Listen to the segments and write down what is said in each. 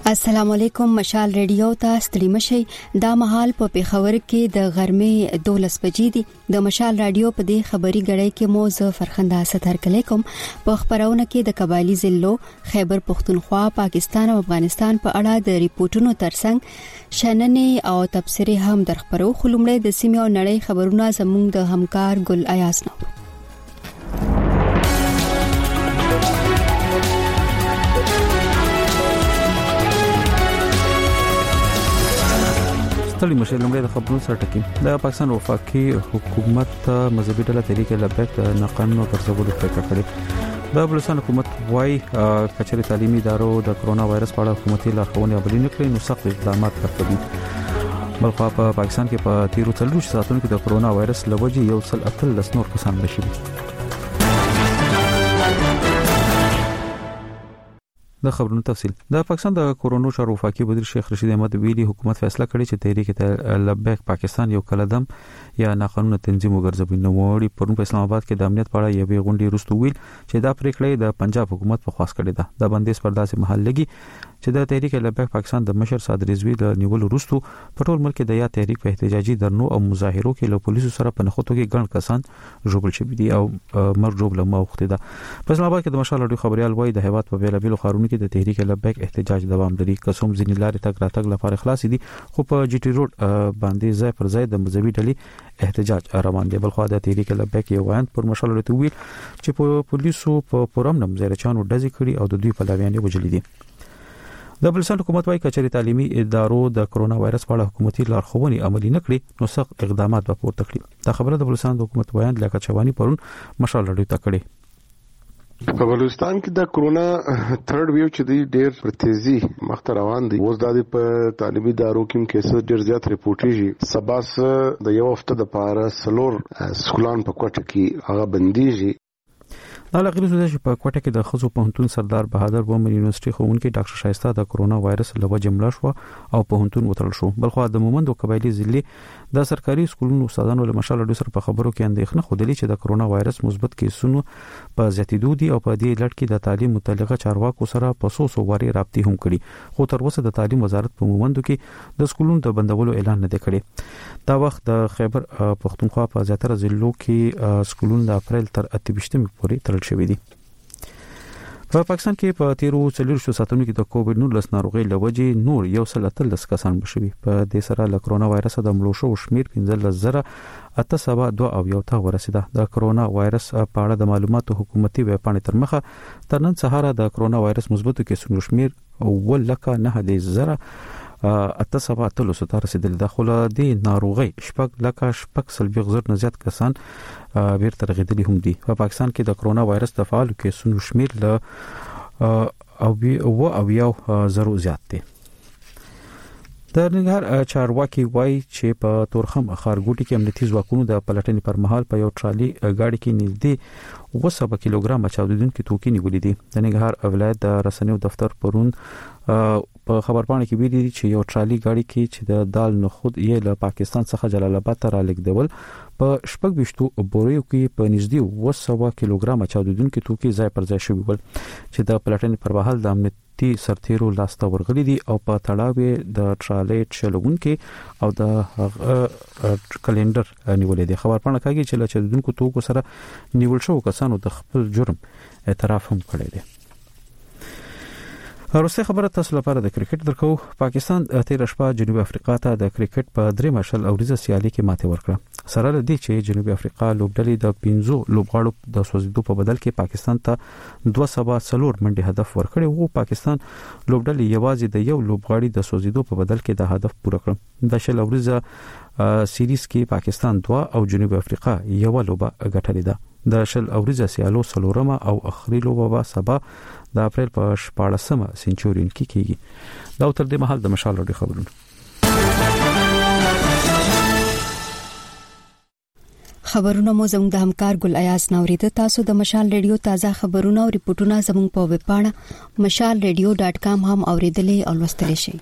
السلام علیکم. مشال ریډیو ته ستړي مشي. دا مهال په پیښور کې د غرمې 12 بجې دي. د مشال رادیو په دې خبري غړې کې موزه فرخنده ستر کلیکم په خبرونه کې د قبایلی ضلعو خیبر پختونخوا، پاکستان او افغانستان په اړه د ریپورتونو ترڅنګ شننې او تبصرې هم درخبرو. خلومړې د سیمې او نړۍ خبرونه زموږ د همکار ګل ایاس نو. ستړي مشه لومړی د خبرونو سره ټکی. د پاکستان وفاقي حکومت مذهبي ډله تحریک لبیک د ناقانونه ګرځولو پریکړه کړې. د بلوچستان حکومت وايي کچري تعلیمي ادارو د کرونا وایرس په اړه حکومتي لارښوونې عملي نکړي نو سخت اقدامات کوي. بلخوا په پاکستان کې په تیرو 40 ساعتونو کې د کرونا وایرس لوجې یو سل اتل نور کسان مړ شوي. د خبرونو تفصیل. د پاکستان د کورونا چارو وفاقي وزیر شیخ رشید احمد ویلي حکومت فیصله کړې چې تحریک لبیک پاکستان یو کلدم یا ناقانونه تنظیم وګرځوي. نو وړي پرون په اسلام آباد کې د امنیت په اړه یوې غونډې وروسته ویل چې دا پریکړه د پنجاب حکومت په خواست کړې ده. د بندیز پر داسې محل لګي چې د تحریک لبیک پاکستان د مشر صاد رضوی د نیول وروسته په ټول ملک د یا تحریک په احتجاجي درنو او مظاهرو کې له پولیسو سره په نخښتو کې ګڼ کسان ژوبل شوي دي او مرګ جوړ لمه وخت ده. په اسلام آباد کې د مشال اډیو خبريال وایي د هیواد په بیلابیلو خارونو کې د تحریک لبیک احتجاج دوام لري. قسم ځینې لارې تک راتګ لپاره خلاص دي خو په جی ټی روډ باندې ځای پر ځای د مذهبي ډلې احتجاج روان دي. بلخو د تحریک لبیک یو وایند پر مشال اډیو ویل چې په پولیسو په پرم نم زیرچانو ډزې کړي او د دوی پلاویان وجلي دي. د بلوچستان حکومت وايي کچري تعلیمي ادارو د کرونا وایرس په اړه حکومتي لارښوونې عملي نکړي نو سخت اقدامات به پورته کړي. دا خبره د بلوچستان د حکومت وایند لیاقت چوانی پرون مشال اډیو ته کړې. په بلوچستان کې د کرونا تھرډ ویو چې دی ډېر پر تیزي مخ روان دي. اوس د په تعلیمي ادارو کې کیسز ډېر زیات ریپورټیږي. سباس د یو هفته د پاره سلور سکولان په کوټه کې هغه بنديږي. دا لغړی چې په کوټه کې د خزو پوهنتون سردار بهادر ومن یونیورسيټي ښوونکي ډاکټر شایسته د کرونا وایرس له وجې مړ شو او پوهنتون وتړل شو. بلخو د مومند او قبایلی ضلع د سرکاري سکولونو استادانو له مشال اډیو سره په خبرو کې اندېښنه خوده چې د کرونا وایرس مثبت کیسونو په زیاتېدو دي او په دې لړ کې د تعلیم متعلقه چارواکو سره په سوسو واري رابطې هم کړي. خو تر اوسه د تعلیم وزارت په مومندو کې د سکولونو د بندولو اعلان نه دی کړی. دا وخت د خیبر پختونخوا په زیاتره ضلعو کې سکولونو د اپریل تر 28 پورې تړل شوي دي. په پاکستان کې په تیرو 40 ساعتونو کې د کووډ-19 ناروغي لوجې نور یو سل اتل کسان مشوي. په دې سره له کرونا وایرس د مړو شو شمیر 15,872 او یو ته ورسیده. د کرونا وایرس په اړه د معلوماتو حکومتي ویب پاڼې تر مخه تر نن سهار د کرونا وایرس مثبت کیسونو شمیر 9,9,000 8,700 ته رسیدل. د خله د ناروغي شپږ لکه شپږ سلبي غزر نه زیات کسان بیرته رغیدلي هم دي. په پاکستان کې د کرونا وایرس د فعال کیسونو شمیر له او یو زرو زیات دي. د ننګرهار چارواکي وایي چې په تورخم خارګوټي کې امنیتي ځواکونو د پلټنې پر مهال په یو ټرالي گاډي کې نږدې 7 کیلوګرام چاودیدونکي توکي نیولې دي. د ننګرهار ولایت د رسنیو دفتر پرون په خبرپاڼه کې ویلي چې یو ټرالي گاډي کې چې د دال نخود یې له پاکستان څخه جلال آباد ته را لېږدول په 26 بوریو کې په نږدې 200 کیلوګرام چاودیدونکي توکي ځای پر ځای شوي ول چې د پلټنې پر مهال د امنیتي سرتیرو لاسته ورغلي دي او په تړاو د ټرالي چلوونکي او د کلندر نیولې دي. خبرپاڼه کوي چې له چاودیدونکو توکو سره نیول شو کسانو د خپل جرم اعتراف هم کړی دی. وروسته خبره تاسو لپاره د کرکټ درکو. پاکستان تیر شپه جنوبي افریقا ته د کرکټ په 3 مشل اوریزه سیالي کې ماته ورکړه. سره له دې چې جنوبي افریقا لوبډلې د 15 لوبغاړو د سوځیدو په بدل کې پاکستان ته 204 منډي هدف ورکړي وو. پاکستان لوبډلې یوازې د یو لوبغاړي د سوځیدو په بدل کې د هدف پوره کړ. د شل اوریزه سیریز کې پاکستان 2 او جنوبي افریقا یو لوبه ګټلې ده. د شل اوریزه سیالو سلورمه او اخري لوبه به سبا د اپریل په 14مه سنچورین کې کیږي. دا تر دې مهال د مشال اډیو خبرونه. خبرونه مو زموږ د همکار ګل ایاس نوریده. تاسو د مشال ریډیو تازه خبرونه او ریپورتونه زموږ په ویب پاڼه mashalradio.com هم اوریدلې او لوستلی شئ.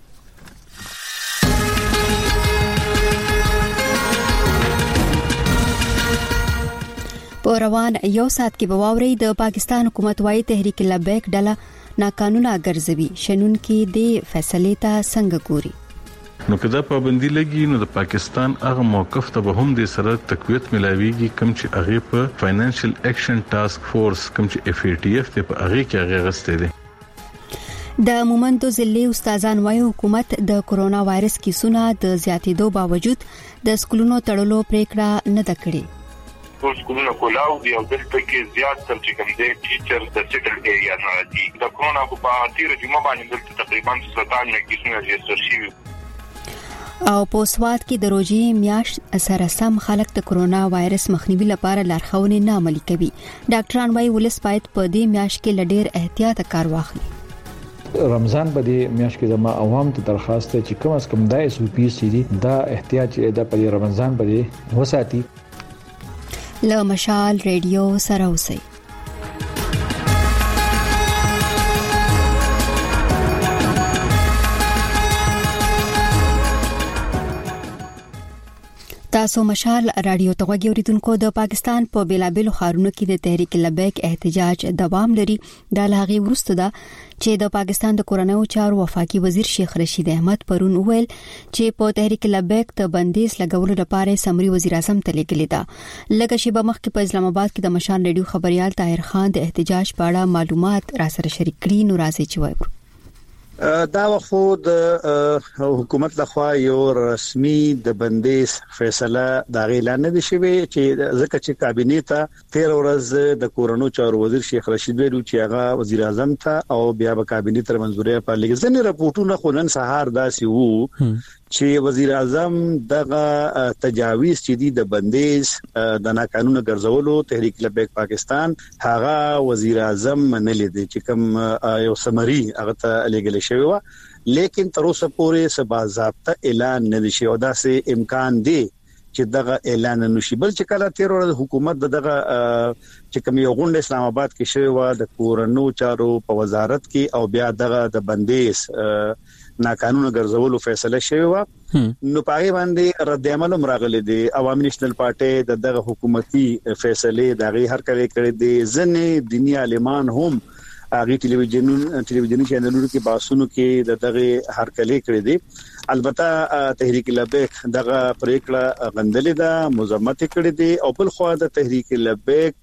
په روان یو سات کې بواوري د پاکستان حکومت وايي تحریک لبیک ډله ناقانونه ګرځوي شنونکو د فیصله ته څنګه ګوري. نو کدا پابندي لګي نو د پاکستان هغه موقف ته به هم د سره تقویت ملاويږي کوم چې هغه په فاینانشل اکشن ټاسک فورس کوم چې FATF ته په هغه کې هغه غسته دي. د مومندو ضلع استادان وايي حکومت د کورونا وایرس کیسونو د زیاتېدو باوجود د سکولونو تړلو پریکړه نه کړې. ټول سکولونه کولاو دي او دلته کې زیات تر چې کوم دي ټیچر د سیټل ایریا نه دي. د کورونا په تیر جمعه باندې دلته تقریبا 17 کیسونه ريجستر شوي او په سواد کې د روزي میاشت سره سم خلک د کورونا وایرس مخنیوي لپاره لارښوونې نه عملي کوي. ډاکټران وايي ولس باید په دې میاشت کې لډیر احتیاط کار واخلي. رمضان په دې میاشت کې زما عوام ته درخواست ده چې کم از کم د SOP سي دا احتیاط د په رمضان باندې وساتي. له مشال ریډیو سره اوسئ. تاسو مشال رادیو ته غوږی اوریدونکو د پاکستان په بیلابیلو ښارونو کې د تحریک لبیک احتجاج دوام لري. د لاغي ورسته ده چې د پاکستان د کورنیو چارو وفاقي وزیر شیخ رشید احمد پرون ویل چې په تحریک لبیک ته بندیز لګولو لپاره سمري وزیر اعظم ته لیکلی دا. لکه شی به مخکې په اسلام آباد کې د مشال ریډیو خبريال طاهر خان د احتجاج په اړه معلومات را سره شریک کړي. نو راځي چې وایو دا وخت د حکومت لخوا یو رسمي د بندیز فیصله دا اعلان نه شوی چې ځکه چې کابینه ته 13 ورځ د کورونو چارو وزیر شیخ رشید ویلو چې هغه وزیر اعظم ته او بیا به کابینه تر منځوري په لګ ځنې راپورټونه خلن سهار داسي وو چې وزیر اعظم دغه تجاویز چې دی د بندیز د ناقانونه ګرځولو تحریک لبیک پاکستان هغه وزیر اعظم منلې دي چې کوم یو سمري هغه ته لګل شوی و لیکن تر اوسه پورې سبا ضابطه اعلان نه شي او دا سه امکان دی چې دغه اعلان نشي بل چې کله 13 ورځې حکومت دغه چې کوم یو غونډه اسلام آباد کې شوی و د کورونو چارو په وزارت کې او بیا دغه د بندیز ناقانونه ګرځولو فیصله شوی و نو پای باندې رد عمل مراغله دي عوامي نېشنل پارټي دغه حکومتي فیصله دغه هر کړي دي ځنې دنیا عالمان هم هغه ټلویزیوني چینلونو کې باسونو کې دغه هر کړي دي. البته تحریک لبیک دغه پریکړه غندلې ده مذمت کړي دي او بل خو د تحریک لبیک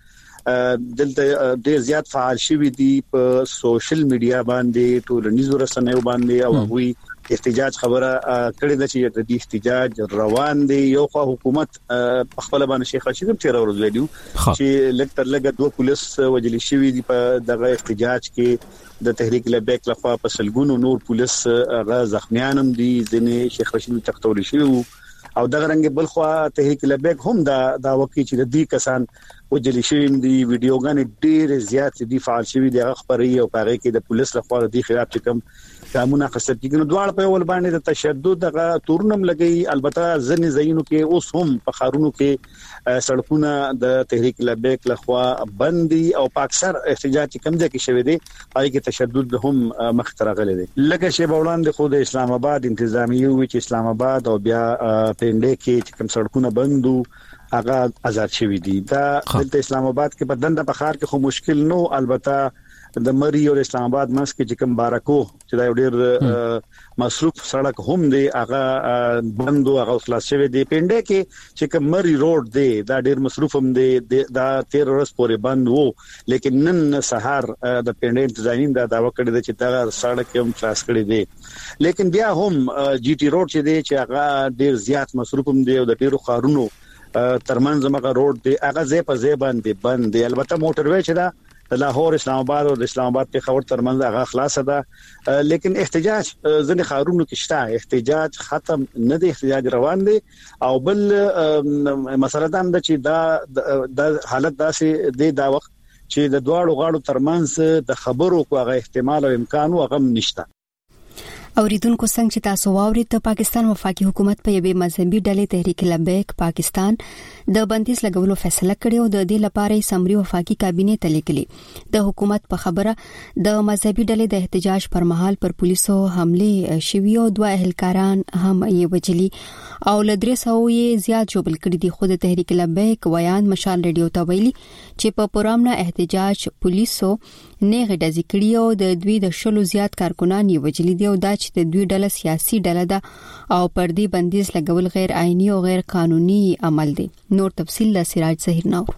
دلته ډیر زیات فعال شوي دي په سوشل میډیا باندې ټولنیزو رسنیو باندې او هغوی احتجاج خبره کړې ده چې د احتجاج روان دي. یو خو حکومت خپل باندې شیخ رشید هم 13 ورځې ویلو چې لکه لګ دوه پولیس وجلی شوي دي په دغه احتجاج کې د تحریک لبیک لخوا په سلګونو نور پولیس غا زخمیان هم دي ځنې شیخ رشید تختول شوی او دغه رنګ بل خو تحریک لبیک هم دا وکی چې د دې کسان وجلی شوی دي ویډیوګان ډیر زیات دي فعال شوی دي خبري او پاره کې د پولیس لخوا د خلاف چې کوم قانون اخیستل کېږي دواړه په ول باندې د تشدد دغه تورنم لګي. البته ځنې زینو کې اوس هم په خارونو کې سړکونه د تحریک لبیک لخوا بندي او په اکثر احتجاج کم ځای کې شوی دي پای کې تشدد هم مخترغلي دي. لکه شی بولان د خود اسلام آباد انتظامیه وی چې اسلام آباد او بیا پنده کې کوم سړکونه بندو هغه آزاد شوی دي. دا د اسلام آباد کې په دنده په خار کې خو مشکل نو البته د مری او اسلام آباد منځ کې چې کوم بارکو چې دا ډېر مصروف سړک هم دی هغه بندو هغه خلاص شوی دی. پنده کې چې کوم مری روډ دی دا ډېر مصروف هم دی دا 13 ورځې پورې بند وو لیکن نن سهار د پنده انتظامیه دا داوا کړی چې دا سړک هم خلاص کړی دی لیکن بیا هم جی ټي روډ چې دی چې هغه ډېر زیات مصروف هم دی او د ډېرو خارونو ترمنځ مګه روډ دی هغه ځای په ځای باندې بند دی. البته موټر وې چې دا د لاهور اسلام آباد او د اسلام آباد په خبر ترمنځ هغه خلاص ده لیکن احتجاج ځنې خارونو کې شته احتجاج ختم نه دی احتجاج روان دی او بل مسله دا ده چې دا حالت داسې دی دا وخت چې د دواړو غاړو ترمنځ د خبرو کوغه احتمال او امکان او غم نشته. اوریدونکو څنګه چې تاسو واورید د پاکستان وفاقي حکومت په یوې مذهبي ډلې تحریک لبیک پاکستان د بندیز لګولو فیصله کړې او د دې لپاره سمري وفاقي کابینه ته لیکلي. د حکومت په خبره د مذهبي ډلې د احتجاج پر مهال پر پولیسو حمله شوې او دوه اهلکاران هم یې وجلي او لدرسو یې زیات جوړل کړي دي. خود تحریک لبیک ویان مشال ریډیو ته ویلي چې په پرامنه احتجاج پولیسو نه غډزي کړی او د دوی د شلو زیات کارکونان یې وجلي دي او دا چې د دوی ډله سیاسي ډله ده او پر دې بندیز لګول غیر آئینی او غیر قانوني عمل دی. نور تفصیل د سراج ظهیر نور.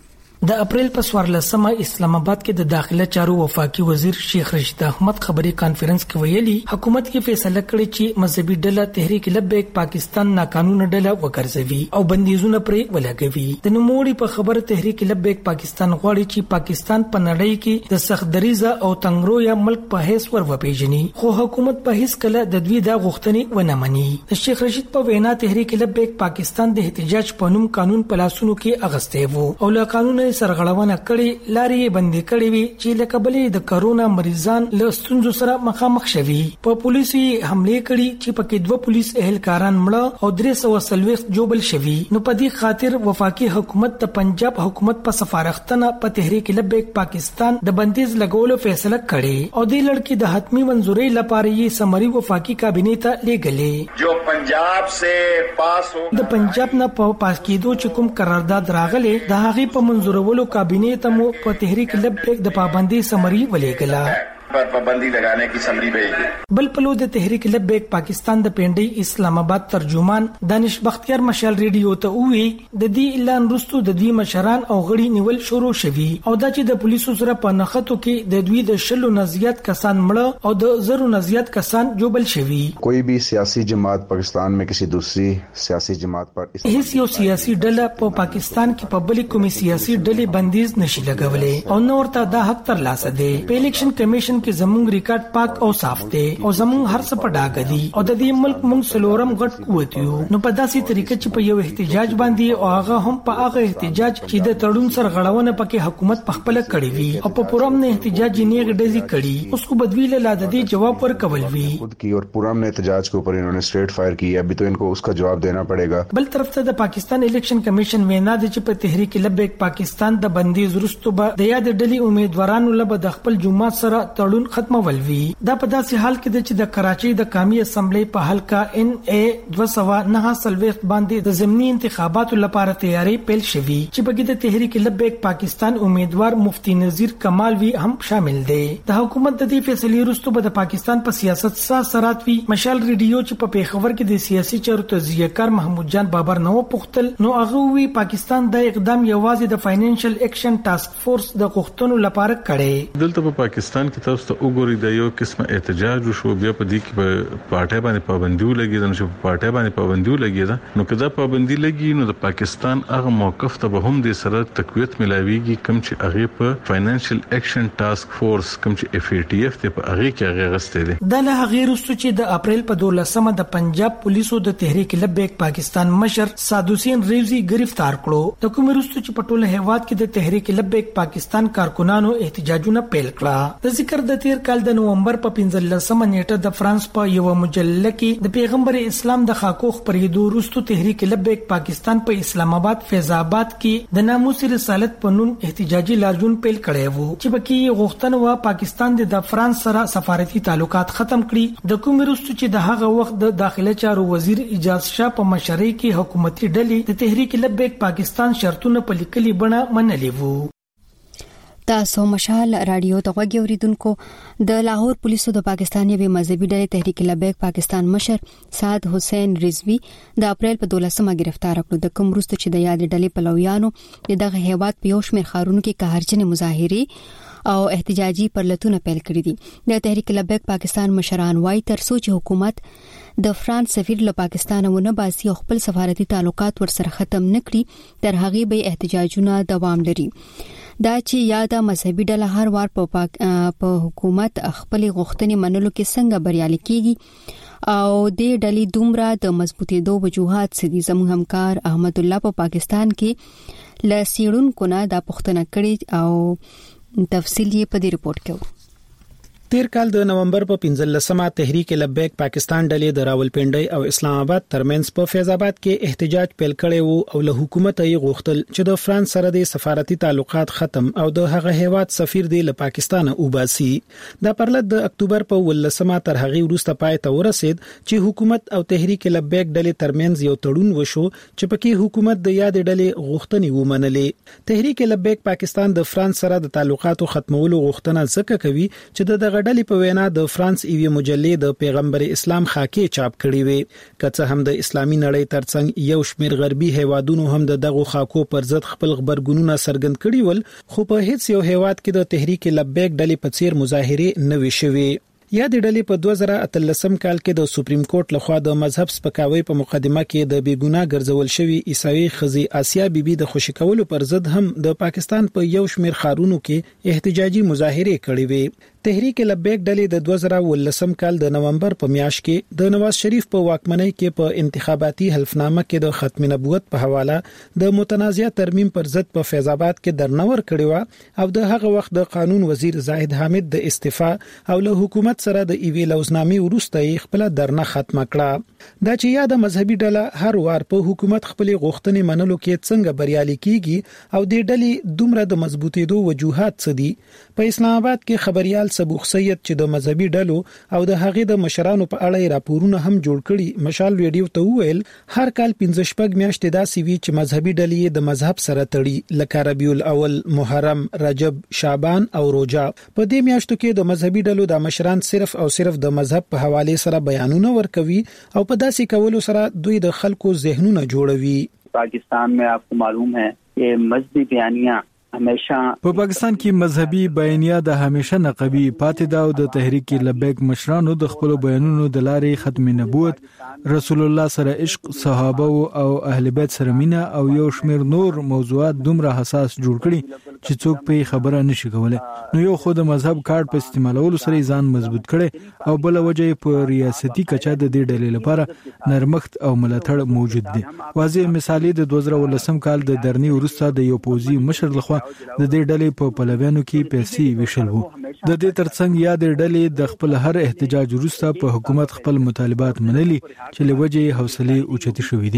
د اپریل په 14مه اسلام آباد کې د داخله چارو وفاقي وزیر شیخ رشید احمد خبري کانفرنس کې ویلي حکومت کې فیصله کړې چې مذهبي ډله تحریک لبیک پاکستان ناقانونه ډله وګرځوي او بندیزونه پرې ولګوي. د نوموړي په خبره تحریک لبیک پاکستان غواړي چې پاکستان په نړۍ کې د سخت دریزه او تنګرویا ملک په حیث ورپېژني خو حکومت په هیڅ کله د دوی د غوښتنې ونه مني. د شیخ رشید په وینا تحریک لبیک پاکستان د احتجاج په نوم قانون په لاسونو کې اغسته وو او له قانون سرغړونه کړي لاري بندي کړي وي چې لکه بلې د کرونا مریضان له ستونزو سره مخامخ شوي. په پولیسو حمله کړي چې پکې 2 پولیس اهلکاران مړه او 340 جوبل شوي. نو په دې خاطر وفاقي حکومت د پنجاب حکومت په سفارښتنه په تحریک لبیک پاکستان د بندیز لګولو فیصله کړي او د لړکی د حتمی منزوري لپاره یې سمري وفاقي کابینه ته لیږلې جو پنجاب سے پاس ہو. د پنجاب نه په پاس کېدو چې کوم قرارداد راغله د هغه په منزورولو کابینه ته مو په تحریک لبیک د پابندي سمري ولېګلا پر پابندی لگانے کی سمری بھیجی. بل پلو د تحریک لبیک پاکستان د پینډي اسلام آباد ترجمان دانش بختیار مشال ریډیو ته وی د دې اعلان وروسته د دوی مشران او غړي نیول شروع شوي او دا چې د پولیسو سره په نخښتو کې د دوی د شلو نزيات کسان مړه او د زرو نزيات کسان جوبل شوي. کوئی بھی سیاسی جماعت پاکستان میں کسی دوسری سیاسی جماعت پر هیڅ یو سیاسي ډله په پاکستان کې په بل کومي سیاسي ډلې بندیز نشي لګولې او نور ته دا حق تر لاسه دی. په الیکشن کمیشن کې زموږ ریکارډ پاک او صاف دی او زموږ هر څه په ډاګه دي او د دې ملک موږ سلورم غټ قوت یو. نو په داسې طریقه چې په یو احتجاج باندې او هغه هم په هغه احتجاج چې د تړون سره غړونه پکې حکومت په خپل کړی وي او په پرامن احتجاج یې غډزي کړي اوس کو بدوی له لادې جواب ورکول وی خود کی اور پرامن احتجاج کے اوپر انہوں نے اسٹریٹ فائر کی. ابھی تو ان کو اس کا جواب دینا پڑے گا. بل طرف ته د پاکستان الیکشن کمیشن وینا د چې په تحریک لبیک پاکستان د بندیز وروسته به د یاد ډلې امیدوارانو له د خپل جماعت سره تړون ختمول وی. دا په داسې حال کې چې د کراچۍ د قومي اسمبلی په حلقه NA 249 باندې د ضمني انتخاباتو لپاره تیاری پیل شوی چې په کې د تحریک لبیک پاکستان امیدوار مفتی نذیر کمال وی هم شامل دی. د حکومت د دې فیصلې وروسته به د پاکستان په سیاست سرات وی. مشال ریډیو چې په پیښور کې د سیاسي چارو تجزیه کار محمود جان بابر نو پختل نو هغه وی پاکستان د اقدام یوازې د فاینانشل ایکشن ټاسک فورس د غوښتنو لپاره کړي. دلته په پاکستان کې تاسو ته وګورئ د یو قسمه احتجاج وشو بیا په دې کې په پارټي باندې پابندي ولګي نو چې پارټي باندې پابندي ولګي دا نو کدا پابندي لګي نو د پاکستان هغه موقف ته به هم د سره تقویت ملاويږي کوم چې هغه په فاینانشل ایکشن ټاسک فورس کوم چې FATF ته په هغه کې هغه غسته دي. د له غیر وسو چې د اپریل په 12مه د پنجاب پولیسو د تحریک لبیک پاکستان مشر سادوسین ریوزی گرفتار کړو. د کوم وروسته چې په ټوله هیواد کې د تحریک لبیک پاکستان کارکونانو احتجاجونه پیل کړه. د ذکر د تیر کال د نومبر په 15مه نیټه د فرانس په یو مجله کې د پیغمبر اسلام د خاکو خبرېدو وروسته تحریک لبیک پاکستان په اسلام آباد فیض آباد کې د ناموس رسالت په نوم احتجاجي لارجون پیل کړی وو چې پکې غوښتنه و پاکستان د فرانس سره سفارتي تعلقات ختم کړي. د کوم وروسته چې د هغه وخت د داخله چارو وزیر اجاز شاه په مشرۍ کې حکومتي ډلې د تحریک لبیک پاکستان شرطونه په لیکلي بڼه منلي وو. تاسو مشال رادیو ته غوږی اوریدونکو د لاهور پولیسو د پاکستاني وی مذهبي ډلې تحریک لبیک پاکستان مشر سعد حسین رضوی د اپریل په 12مه گرفتار کړو. د کوم وروسته چې د یاد ډلې پلویانو دغه هیواد په یو شمېر ښارونو کې قهرجن مظاهره او احتجاجي پرلتونه پیل کړي دي. د تحریک لبیک پاکستان مشران وايي تر څو چې حکومت د فرانس سفیر له پاکستان ونه باسي او خپل سفارتي تعلقات ورسره ختم نکړي تر هغه به احتجاجونه دوام لري. دا چې یاده مذهبي ډله هر وار په حکومت خپل غوښتنې منلو کې څنګه بریالي کیږي او د ډلې دومره د مضبوطېدو وجوهات سدي. زموږ همکار احمد الله په پاکستان کې ل سیړونکو نه دا پوښتنه کړې او تفصیل یې په دې رپورت کې 13 کال د نومبر په 15مه تحریک لبیک پاکستان ډلې د راولپنډي او اسلام آباد ترمنځ په فیض آباد کې احتجاج پیل کړی وو او له حکومت یې غوښتل چې د فرانس سره د سفارتي تعلقات ختم او د هغه هیواد سفیر دی له پاکستان وباسي. دا پرلط د اکتوبر په 18مه تر هغه وروسته پای ته ورسید چې حکومت او تحریک لبیک ډلې ترمنځ یو تړون وشو چې پکې حکومت د یاد ډلې غوښتنې ومنلې. تحریک لبیک پاکستان د فرانس سره د تعلقاتو ختمولو غوښتنه ځکه کوي چې د ډلې په وینا د فرانس ایوي مجلې د پیغمبر اسلام خاکې چاپ کړي وي که څه هم د اسلامي نړۍ ترڅنګ یو شمېر غربي هیوادونو هم دغه خاکو پر ضد خپل خبرګونونه څرګند کړي ول خو په هیڅ یو هیواد کې د تحریک لبیک ډلې په څیر مظاهره نه وي شوي. یا د ډلې په 2013 کال کې د سپریم کورټ لخوا د مذهب سپکاوي په مقدمه کې د بیګناه ګرځول شوی عیسوي خزي آسیا بیبي د خوشی کولو پر ضد هم د پاکستان په یو شمېر خارونو کې احتجاجي مظاهره کړې وې. تحریک لبیک ډلې د 2013 کال د نومبر په میاشت کې د نواز شریف په واکمنۍ کې په انتخاباتي حلفنامه کې د ختم نبوت په حواله د متنازع ترمیم پر ضد په فیض آباد کې درنور کړی و او د هغه وخت د قانون وزیر زاهد حامد د استعفا او له حکومت سره د ایوی لوزنامې وروسته خپل درنه ختمه کړه. دا چې یا د مذهبي ډله هر وار په حکومت خپل غوښتنې منلو کې څنګه بریالي کیږي او د ډلې دومره د مضبوطېدو وجوهات څه دي. په اسلام آباد کې خبريال سبوخ سید چې د مذهبي ډلو او د هغې د مشرانو په اړه راپورونه هم جوړ کړي مشال ویډیو ته وویل هر کال 15 میاشتې داسې وي چې مذهبي ډلې د مذهب سره تړي لکه ربیع الاول، محرم، رجب، شعبان او روزه. په دې میاشتو کې د مذهبي ډلو د مشران صرف او صرف د مذهب په حواله سره بیانونه ورکوي او په داسې کولو سره دوی د خلکو ذهنونه جوړوي. पाकिस्तान में आपको मालूम है कि मजहबी बयानियां په پاکستان کې مذهبي بیانیه د همیشه نقبي پاتې دا او د تحریک لبیک مشرانو د خپل بیانونو د لارې ختم نبوت، رسول الله سره عشق، صحابه او اهل بیت سره مینه او یو شمیر نور موضوعات دومره حساس جوړ کړي چې څوک په خبره نشي کولای. نو یو خود مذهب کارت په استعمالولو سره ځان مضبوط کړي او بل وجه په ریاستي کچا د دې ډلې لپاره نرمښت او ملاتړ موجود دي. واضح مثال د 2013 کال د درنی ورسته د یو پوزي مشر لخوا د دې ډلې په پلویانو کې پیسې ویشل وو. د دې ترڅنګ یا د ډلې د خپل هر احتجاج وروسته په حکومت خپل مطالبات منلي چې لوجه حوصله اوچتي شوې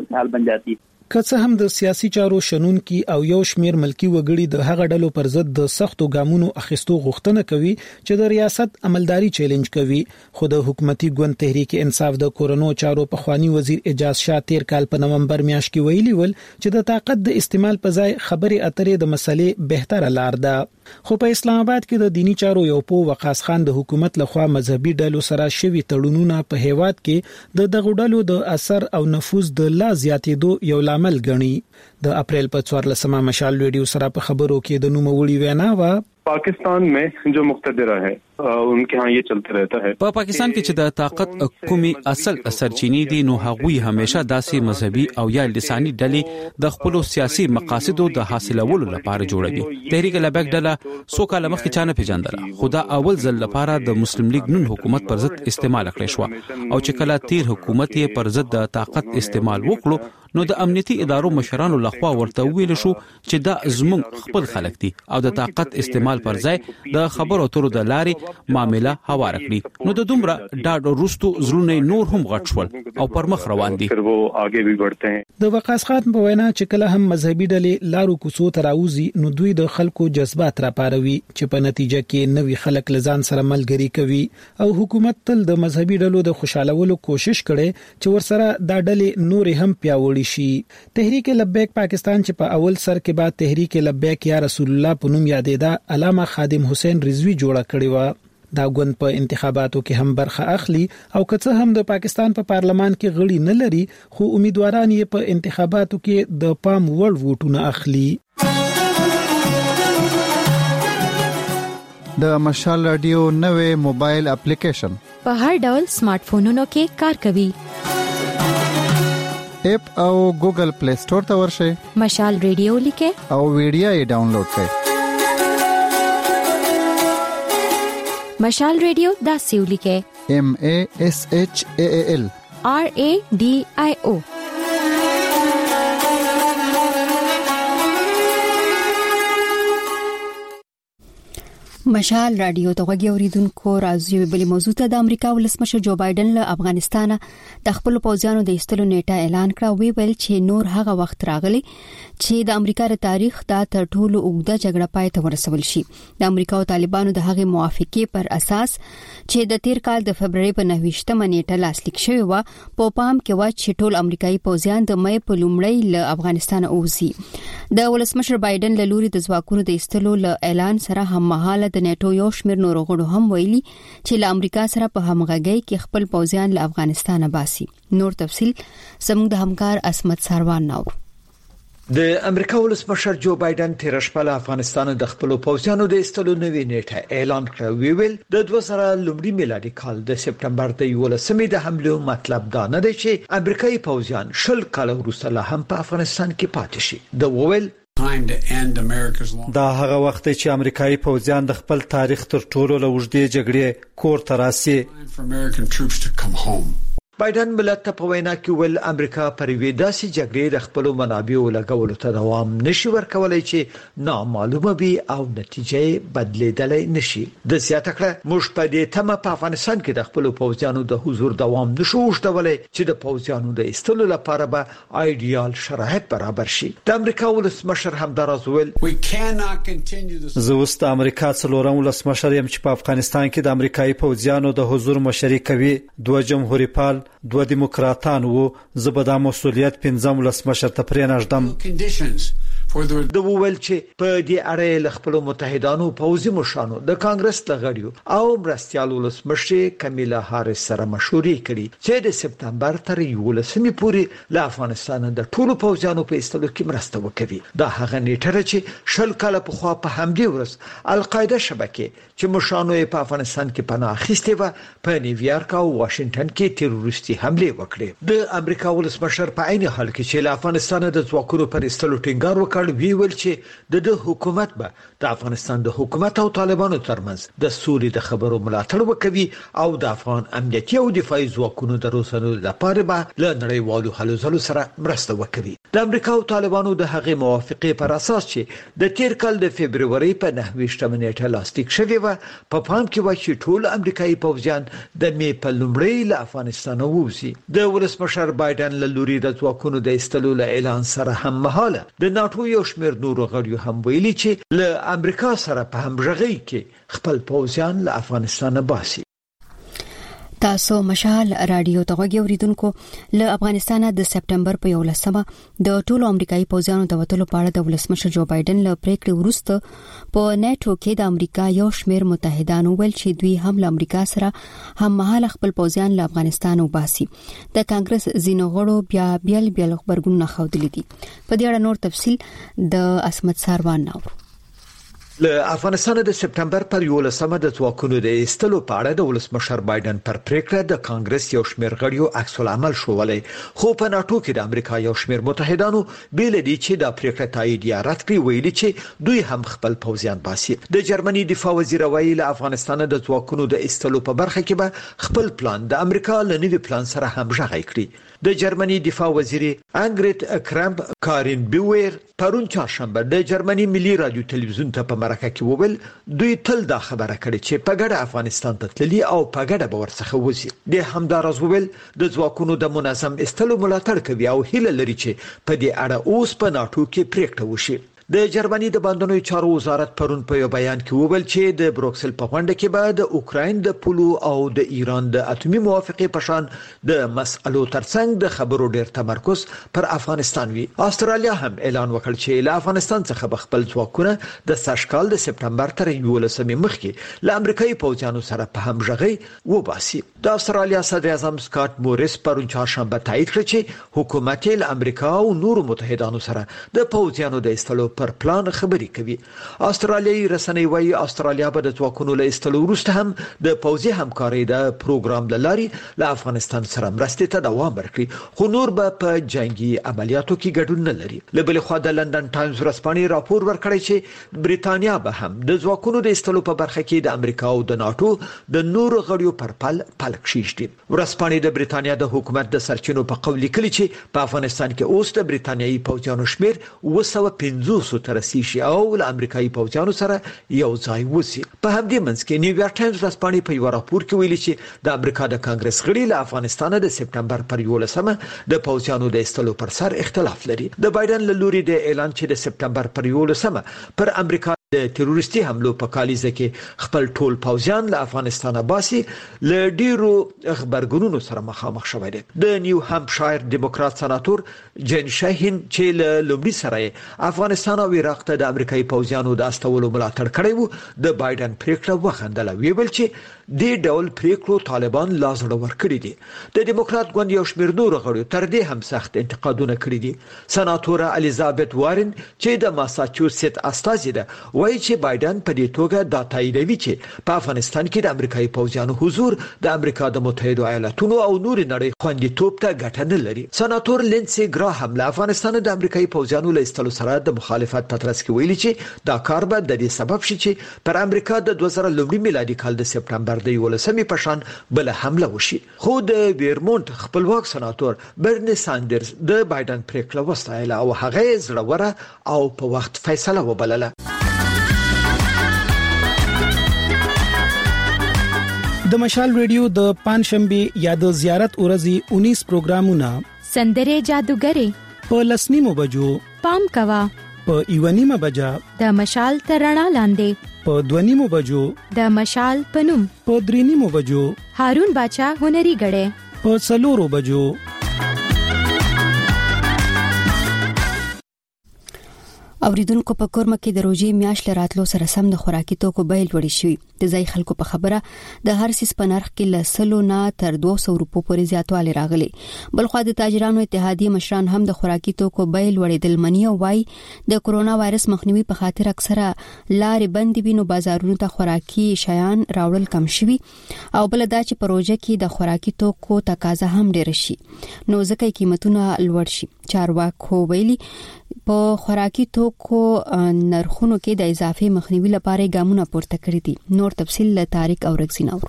دي. که څه هم د سیاسي چارو شنونکي او یو شمیر ملکی وګړي د هغه ډلو پر ضد د سختو ګامونو اخیستو غوښتنه کوي چې د ریاست عملداري چیلنج کوي، خو د حکومتي ګوند تحریک انصاف د کورونو چارو په خواني وزیر اجاز شاه 13 کال په نومبر میاشت کې ویلي ول چې د طاقت د استعمال په ځای خبري اترې د مسلې بهتره لار ده. خو په اسلام آباد کې د دینی چارو یو په وقاص خان د حکومت لخوا مذهبي ډلو سره شوي تړونونه په هیواد کې د دغه ډلو د اثر او نفوذ د لا زیاتېدو یو عمل غني. د اپریل په 14مه مشال ویډیو سره په خبرو کې د نوموړي وینا وا पाकिस्तान में जो मुक्तदर है उनके यहाँ ये चलते रहता है. په پاکستان کې چې د طاقت کومي اصل سرچینې دي نو هغوی همیشه داسې مذهبي او یا لساني ډلې د خپل سیاسي مقاصدو د حاصلولو لپاره جوړوي. تحریک لبیک ډله سو کال مخکې چانه پیژندله، خدا اول ځل لپاره د مسلم لیگ نن حکومت پر ضد استعمال کړی شو او چې کله تیر حکومت یې پر ضد د طاقت استعمال وکړو نو د امنیتي ادارو مشرانو لخوا ورته ویل شو چې دا زموږ خپل خلک دي او د طاقت استعمال پر ځای د خبرو اترو د لارې معاملې هوار کړي. نو د دومره ډاډ وروستو زرونه نور هم غټ شول او پر مخ روان دي. د وقاص خان په وینا چې کله هم مذهبي ډلې لارو کوڅو ته راوځي نو دوی د خلکو جذبات راپاروي چې په نتیجه کې نوي خلک لزان سره ملګری کوي او حکومت تل د مذهبي ډلو د خوشالولو کوشش کړي چې ورسره دا ډلې نور هم پیاوړي شي. تحریک لبیک پاکستان چې په اول سر کې بعد تحریک لبیک یا رسول الله په نوم یادېدا علامه خادم حسین رضوی جوړه کړی و. دا ګوند په انتخاباتو کې هم برخه اخلي او که څه هم د پاکستان په پارلمان کې غړي نه لري خو امیدواران یې په انتخاباتو کې د پام وړ ووټونه اخلي. د مشال رادیو نوې موبایل اپلیکیشن په هر ډول سمارټ فونونو کې کار کوي. اپ او ګوګل پلی سٹور ته ورشئ، مشال ریډیو لیکه او ویډیو یې ډاونلوډ کړئ. مشال ریډیو داسې ولیکه MASHAAL RADIO. مشال رادیو ته غوږی اوریدونکو راځي بلی موضوع ته د امریکا ولسمشر جو بایدن له افغانستان د خپل پوځیانو د ایستلو نیټه اعلان کړه وی ویل چې نور هغه وخت راغلی چې د امریکا د تاریخ د تر ټولو اوږده جګړه پای ته ورسول شي د امریکا او طالبانو د هغه موافقه پر اساس چې د تیر کال د فبرवरी په 9مه نیټه لاسلیک شوی و په پام کې و چې ټول امریکایي پوځیان د مې په لومړی له افغانستان اوځي د ولسمشر بایدن له لوري د ځواکونو د ایستلو له اعلان سره هم مهاله د نیټو یو شمېر نورو غړو هم ویلي چې له امریکا سره په همغږۍ کې خپل پوځیان له افغانستان باسي. نور تفصيل زموږ د همکار اسمت ساروان نو. د امریکا ولسمشر جو بایدن تیر شپه له افغانستان د خپل پوځیانو د ایستلو نوې نیټه اعلان کړ. ویل د 2000 لومړي میلادي کال د سپټمبر د 11مې د حمله مطلب دا نه دی چې امریکایي پوځیان شل کال وروسته لا هم په افغانستان کې پاتې شي. د ویل دا هغه وخت چې امریکایي پوځیان د خپل تاریخ تر ټولو لوړې جګړې کور ته راسي. بایدن ملت ته په وینا کې ول امریکا پر وېداسي جګړې د خپل منابعو لګولو ته دوام نشي ورکولای چې نامعلومه وي او نتیجې بدلیدلای نشي. د زیاته کړه موږ په دې تمه په افغانستان کې د خپل پوځیانو د حضور دوام نشو وشتولای چې د پوځیانو د ایستلو لپاره به ایډیال شرایط برابر شي. د امریکا ولسمشر همدارز ویل زه اوس د امریکا څلورم ولسمشر یم چې په افغانستان کې د امریکایي پوځیانو د حضور مشري کوي. دوه جمهوریت پال دوه دیموکراتان وو. زه به د مسؤلیت پنځم ولسمشر ته پرېنږدم. د وویل چې په دې اړه له خپل متحدانو پوځي مشرانو د کانګرس لغړیو او مرستيال ولسمشر کمیلا هاریس سره مشورې کړي چې د سپتمبر تر 11مې پورې له افغانستان د ټولو پوځیانو په ایستلو کې مرسته وکړي. دا هغه نیټه چې شل کال په خوا په همدې ورځ القاعده شبکه چې مشرانو په افغانستان کې پناه اخیستې و په نیویارک او واشنگټن کې تروریستي حمله وکړه. د امریکا ولسمشر په عین حال کې چې له افغانستان د ځواکونو پر ایستلو ټینګار وکړ ویل چې د حکومت به د افغانستان د حکومت او طالبانو ترمنځ د سولې د خبرو ملاتړ وکوي او د افغان امنیتي او دفاعي ځواکونو د روزنې لپاره به له نړیوالو هلو ځلو سره مرسته وکوي. د امریکا او طالبانو د هغې موافقه پر اساس چې د تیر کال د فبرवरी په 9مه نیټه لاسلیک شوی و په پام کې و چې ټول امریکایي پوځیان د مې په لومړی له افغانستان ووځي. د ولسمشر بایدن له لوري د ځواکونو د ایستلو له اعلان سره هم مهاله د ناتو یو شمېر نورو غړیو هم ویلي چې له امریکا سره په همغږۍ کې خپل پوځیان له افغانستان باسي. تاسو مشال رادیو ته غوږی اوریدونکو له افغانستان د سپټمبر په 11مه د ټولو امریکایي پوځیانو د وټلو په اړه د ولسمشر جو بایدن له پریکړې وروسته په نیټو کې د امریکا یو شمېر متحدانو ول چې دوی هم له امریکا سره هم مهال خپل پوځیان له افغانستان وباسي. د کانګرس ځینو غړو بیا بیل خبرګون خودلې دي. په دې اړه نور تفصيل د اسمت ساروان نو. له افغانستان د سپټمبر پر 11مه د ځواکونو د ایستلو په اړه د ولسمشر بایدن پر پریکړه د کانګرس یو شمېر غړیو عکس العمل شوولې. خو په ناتو کې د امریکا یو شمېر متحدانو بیل دي چې د پریکړه تایید یا رد کړی ویلي چې دوی هم خپل پوځیان باسي. د جرمني دفاع وزیر ویل افغانستان د ځواکونو د ایستلو په برخه کې به خپل پلان د امریکا له نوي پلان سره همغږی کړي. د جرمني دفاع وزیر انګریت کرامپ کارین بیویر پرون چهارشنبه د جرمني ملي رادیو تلویزیون ته په مرکه کې وویل دوی تل دا خبره کړې چې په ګډه افغانستان ته تللی او په ګډه به ورڅخه وځي. د همدارز وویل د ځواکونو د منظم ایستلو ملاتړ کوي او هیله لري چې په دې اړه اوس په ناتو کې پریکړه وشي. د جرمني د بندونو چارو وزارت پرون په یو بیان کې وویل چې د بروکسل په غونډه کې به د اوکراین د پولو او د ایران د اټومي موافقې په شان د مسألو ترڅنګ د خبرو ډیر تمرکز پر افغانستان وي. استرالیا هم اعلان وکړ چې له افغانستان څخه خپل ځواکونه د ساشکال د سپټمبر تر 11مې مخکې له امریکایي پوځیانو سره په همغږۍ وباسي. د استرالیا صدر اعظم سکاټ موریس پرون چهارشنبه تایید کړ چې حکومت له امریکا او نورو متحدانو سره د پوځیانو د ایستلو پر پلان خبرې کوي. استرالیایي رسنۍ وايي استرالیا به د ځواکونو له ایستلو وروسته هم د پوځي همکارۍ د پروګرام لارې له افغانستان سره مرستې ته دوام ورکړي. خو نور به په جنگي عملیاتو کې ګډون نه لري. له بل خوا د لندن ټایمز ورځپاڼې راپور ورکړی چې بریتانیا به هم د ځواکونو د ایستلو په برخه کې د امریکا او د ناتو د نورو غړیو پر پل کښیږدي. ورځپاڼې د بریتانیا د حکومت د سرچینو په قول لیکلي چې په افغانستان کې اوس د بریتانیایي پوځیانو شمیر 250 روسو ته رسیږي او له امریکایي پوځیانو سره یو ځای وسی. په همدې منځ کې نیویارک ټایمز ورځپاڼې په یو راپور کې ویلي چې د امریکا د کانګرس غړي له افغانستان د سپټمبر پر 11 د پوځیانو د استلو پر سر اختلاف لري. د بایدن له لوري د اعلان چې د سپټمبر پر 11 پر امریکا د تروریستي حملو په کالیزه کې خپل ټول پوځیان له افغانستانه باسي له ډیرو خبرګونونو سره مخامخ شوی دی. د نیو همپشایر دیموکرات سناتور جین شاهین چې له لومړي سره افغانستان او عراق ته د امریکایي پوځیانو د استولو ملاتړ کړی وو د بایدن پریکړه وخندله. ویل چې د ډول پریکړو طالبان لازړه ور کړی دي. د دیموکرات ګوند یو شمېر نور غړي تر دې هم سخت انتقادونه کړی دي. سناتور الیزابت وارن چې د ماساچوسیټس استازي ده وایي چې بایدن په دې توګه دا تاییدوي چې په افغانستان کې د امریکایي پوځیانو حضور د امریکا د متحده ایالاتونو او نور نړۍ خوندیتوب ته ګټه نه لري. سناتور لینسي ګراهم له افغانستان د امریکایي پوځیانو له ایستلو سره د مخالفت په ترڅ کې ویلي چې دا کار به د دې سبب شي چې پر امریکا د 2000 میلادي کال د سپټمبر د 11 په شان بل حمله وشي. خو د ویرمونت خپلواک سناتور برني ساندرز د بایدن پریکړه وستایله او هغه زړوره او په وخت فیصله وبلله. د مشال ریډیو د پنځشنبه یا د زیارت ورځې 19 پروګرامونه سندره جادوګری په لسنیمو بجو پام کوا په ایونیمه بجا د مشال ترڼا لاندې په دونیمو بجو د مشال پنوم په درینیمو بجو هارون باچا هنري غړې په څلورو بجو. اوریدونکو په کورمه کې د روزي میاشت لراتلو سره سم د خوراکي توکو بیل وړي شوی. د ځای خلکو په خبره د هر سیس په نرخ کې له 100 نه تر 200 روپو پورې زیاتوالی راغلی. بلخو د تاجرانو اتحادیه مشران هم د خوراکي توکو بیل وړېدل مني او وايي د کورونا وایرس مخنیوي په خاطر اکثره لارې بندې وي نو بازارونو ته خوراکي شیان راوړل کم شوي او بل دا چې پروژه کې د خوراکي توکو تقاضا هم ډېر شي نو ځکه قیمتونه لوړ شي. چارواکو ویلي په خوراکي توکو نرخونو کې د اضافي مخنیوي لپاره ګامونه پورته کړی دي. نور تفصیل له طارق او رغزیناور.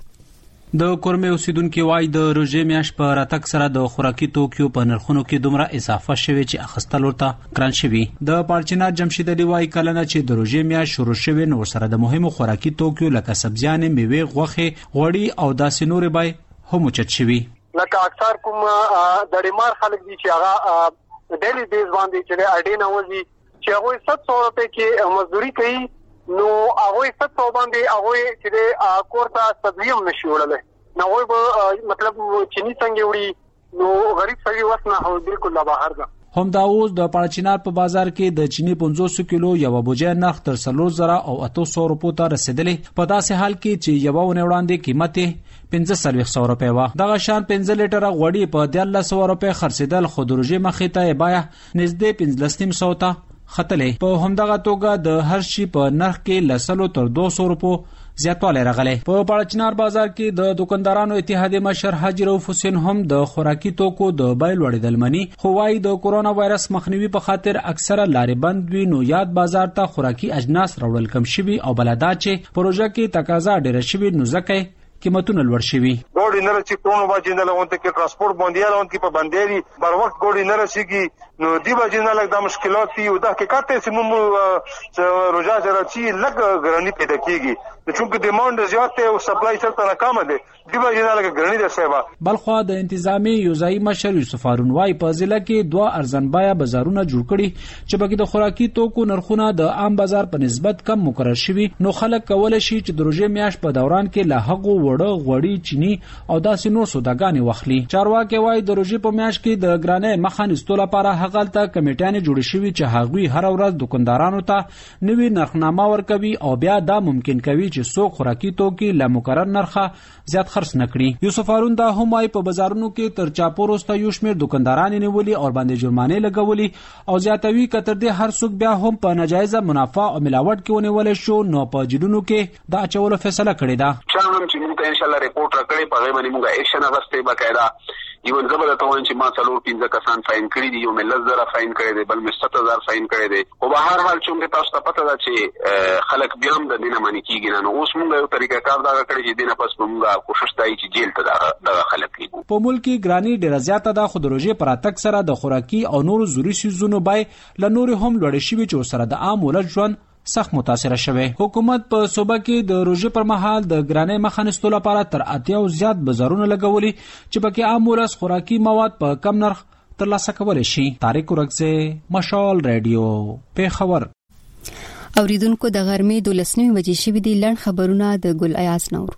د کورمه اوسیدونکو وايي د روزي میاش په راتګ سره د خوراکي توکو په نرخونو کې دومره اضافه شوه چې اخستل ورته ګران شوی. د پالچینات جمشید علي وايي کلنه چې د روزي میاش شروع شوه نو سره د مهمو خوراکي توکو لکه سبزیان، میوه، غوښه، غوړي او داسې نورې بای هم چت شوی. لکه اکثر کوم د ریمار خلک دي چې هغه ډیلی بیس باندې چې اډینا وځي چې هغه 700 روپے کې مزدوري کوي نو هغه 700 باندې هغه چې کورته سبزیم نشي وړل نو هغه مطلب چینی څنګه وړي نو غریب سړي وسنه هو بالکل لا بهر ده. هم دا اوس د پالچینات په بازار کې د چینی 500 کیلو یو بوجه نرخ تر 3000 او 800 روپو ته رسیدلې. په داسې حال کې چې یو وړاندې قیمته 1500 روپے وا. دغه شان 15 لیټر غوړي په 1300 روپے خرڅیدل خو د روزي مخې ته بیا نږدې 1500 ته خطلې. په همدغه توګه د هر شي په نرخ کې لسلو تر 200 روپو زیاتوالی راغلی. په پالچینار بازار کې د دکاندارانو اتحادیه مشر حاجی رؤف حسین هم د خوراکي توکو د بیل وړېدل مني خو وايي د کورونا وایرس مخنیوي په خاطر اکثره لارې بند وي نو یاد بازار ته خوراکي اجناس راوړل کم شوي او بلدا چې پروژه کې تقاضا ډېره شوي نو ځکه قیمتونه لوړ شوي. ګوډي نه رسي کوم باندې نه لونته کې ترانسپورت باندې لونته کې په باندې بر وخت ګوډي نه رسيږي نو دی باندې نه لګ د مشکلات دي او دا کې کاته سیمو روزا جراتي لګ ګرانی پیدا کیږي چونکه ډیماند زیات او سپلای سره کم ده دی باندې نه لګ ګرانی ده سیوا. بلخو د انتظامی یوزای مشر یوسف هارون وايي په ضلع کې 2 ارزنبایا بازارونه جوړ کړي چې بګي د خوراکي توکو نرخونه د عام بازار په نسبت کم مقرر شوي نو خلک کولای شي چې د روزي میاش په دوران کې له هغو وړه غوړي چینی او داسې نور سوداګانې واخلي. چارواکي وايي د روزي په میاش کې د ګرانې مخانستو لپاره هغلته کمیټیانې جوړې شوي چې هغوی هر ورځ دکاندارانو ته نوې نرخنامه ورکوي او بیا دا ممکن کوي چې څوک خوراکي توکي له مقرر نرخه زیات خرڅ نکړي. یوسف هارون دا هم وايي په بازارونو کې تر چاپوروسته یو شمېر دکانداران نیولي او باندې جرمانه لګولي او زیاتوي کتر دې هر څوک بیا هم په ناجایزه منافع او ملاوت کې ونیول شو نو په جډونو کې دا چولو فیصله کړې ده. چې موږ موږ ته ان شاء الله ریپورت راکړي په غیبه موږ اکشن اغسته بقاعده ایون زبر ته وایي چې ما څلور 15 کسان فاین کړی دي یو ملت زره فاین کړی دی بل 7000 فاین کړی دی او په هر حال چې تاسو ته پته ده چې خلک بیا هم د دینه معنی کیږي نه اوس موږ یو طریقه کار دا کړی چې دینه پس موږ کوشش کوي چې جیل ته د خلک کیږي په ملک کې ګرانی ډیر زیاته د خودروجي پراتک سره د خوراکي او نور ضروري سيزونو بای ل نور هم لوړ شي چې سره د عام ولر ژوند سخت متاثر شوه. حکومت په صوبه کې د روزي پر مهال د ګرانۍ مخنیستلو لپاره تر 80 زیات بازارونه لګولي چې پکې عام ولس خوراکي مواد په کم نرخ ترلاسه کولای شي. طارق ورغزه مشال رادیو پیښور. اوریدونکو د غرمې 12 بجې شوې دي لړ خبرونه د ګل ایاز نور.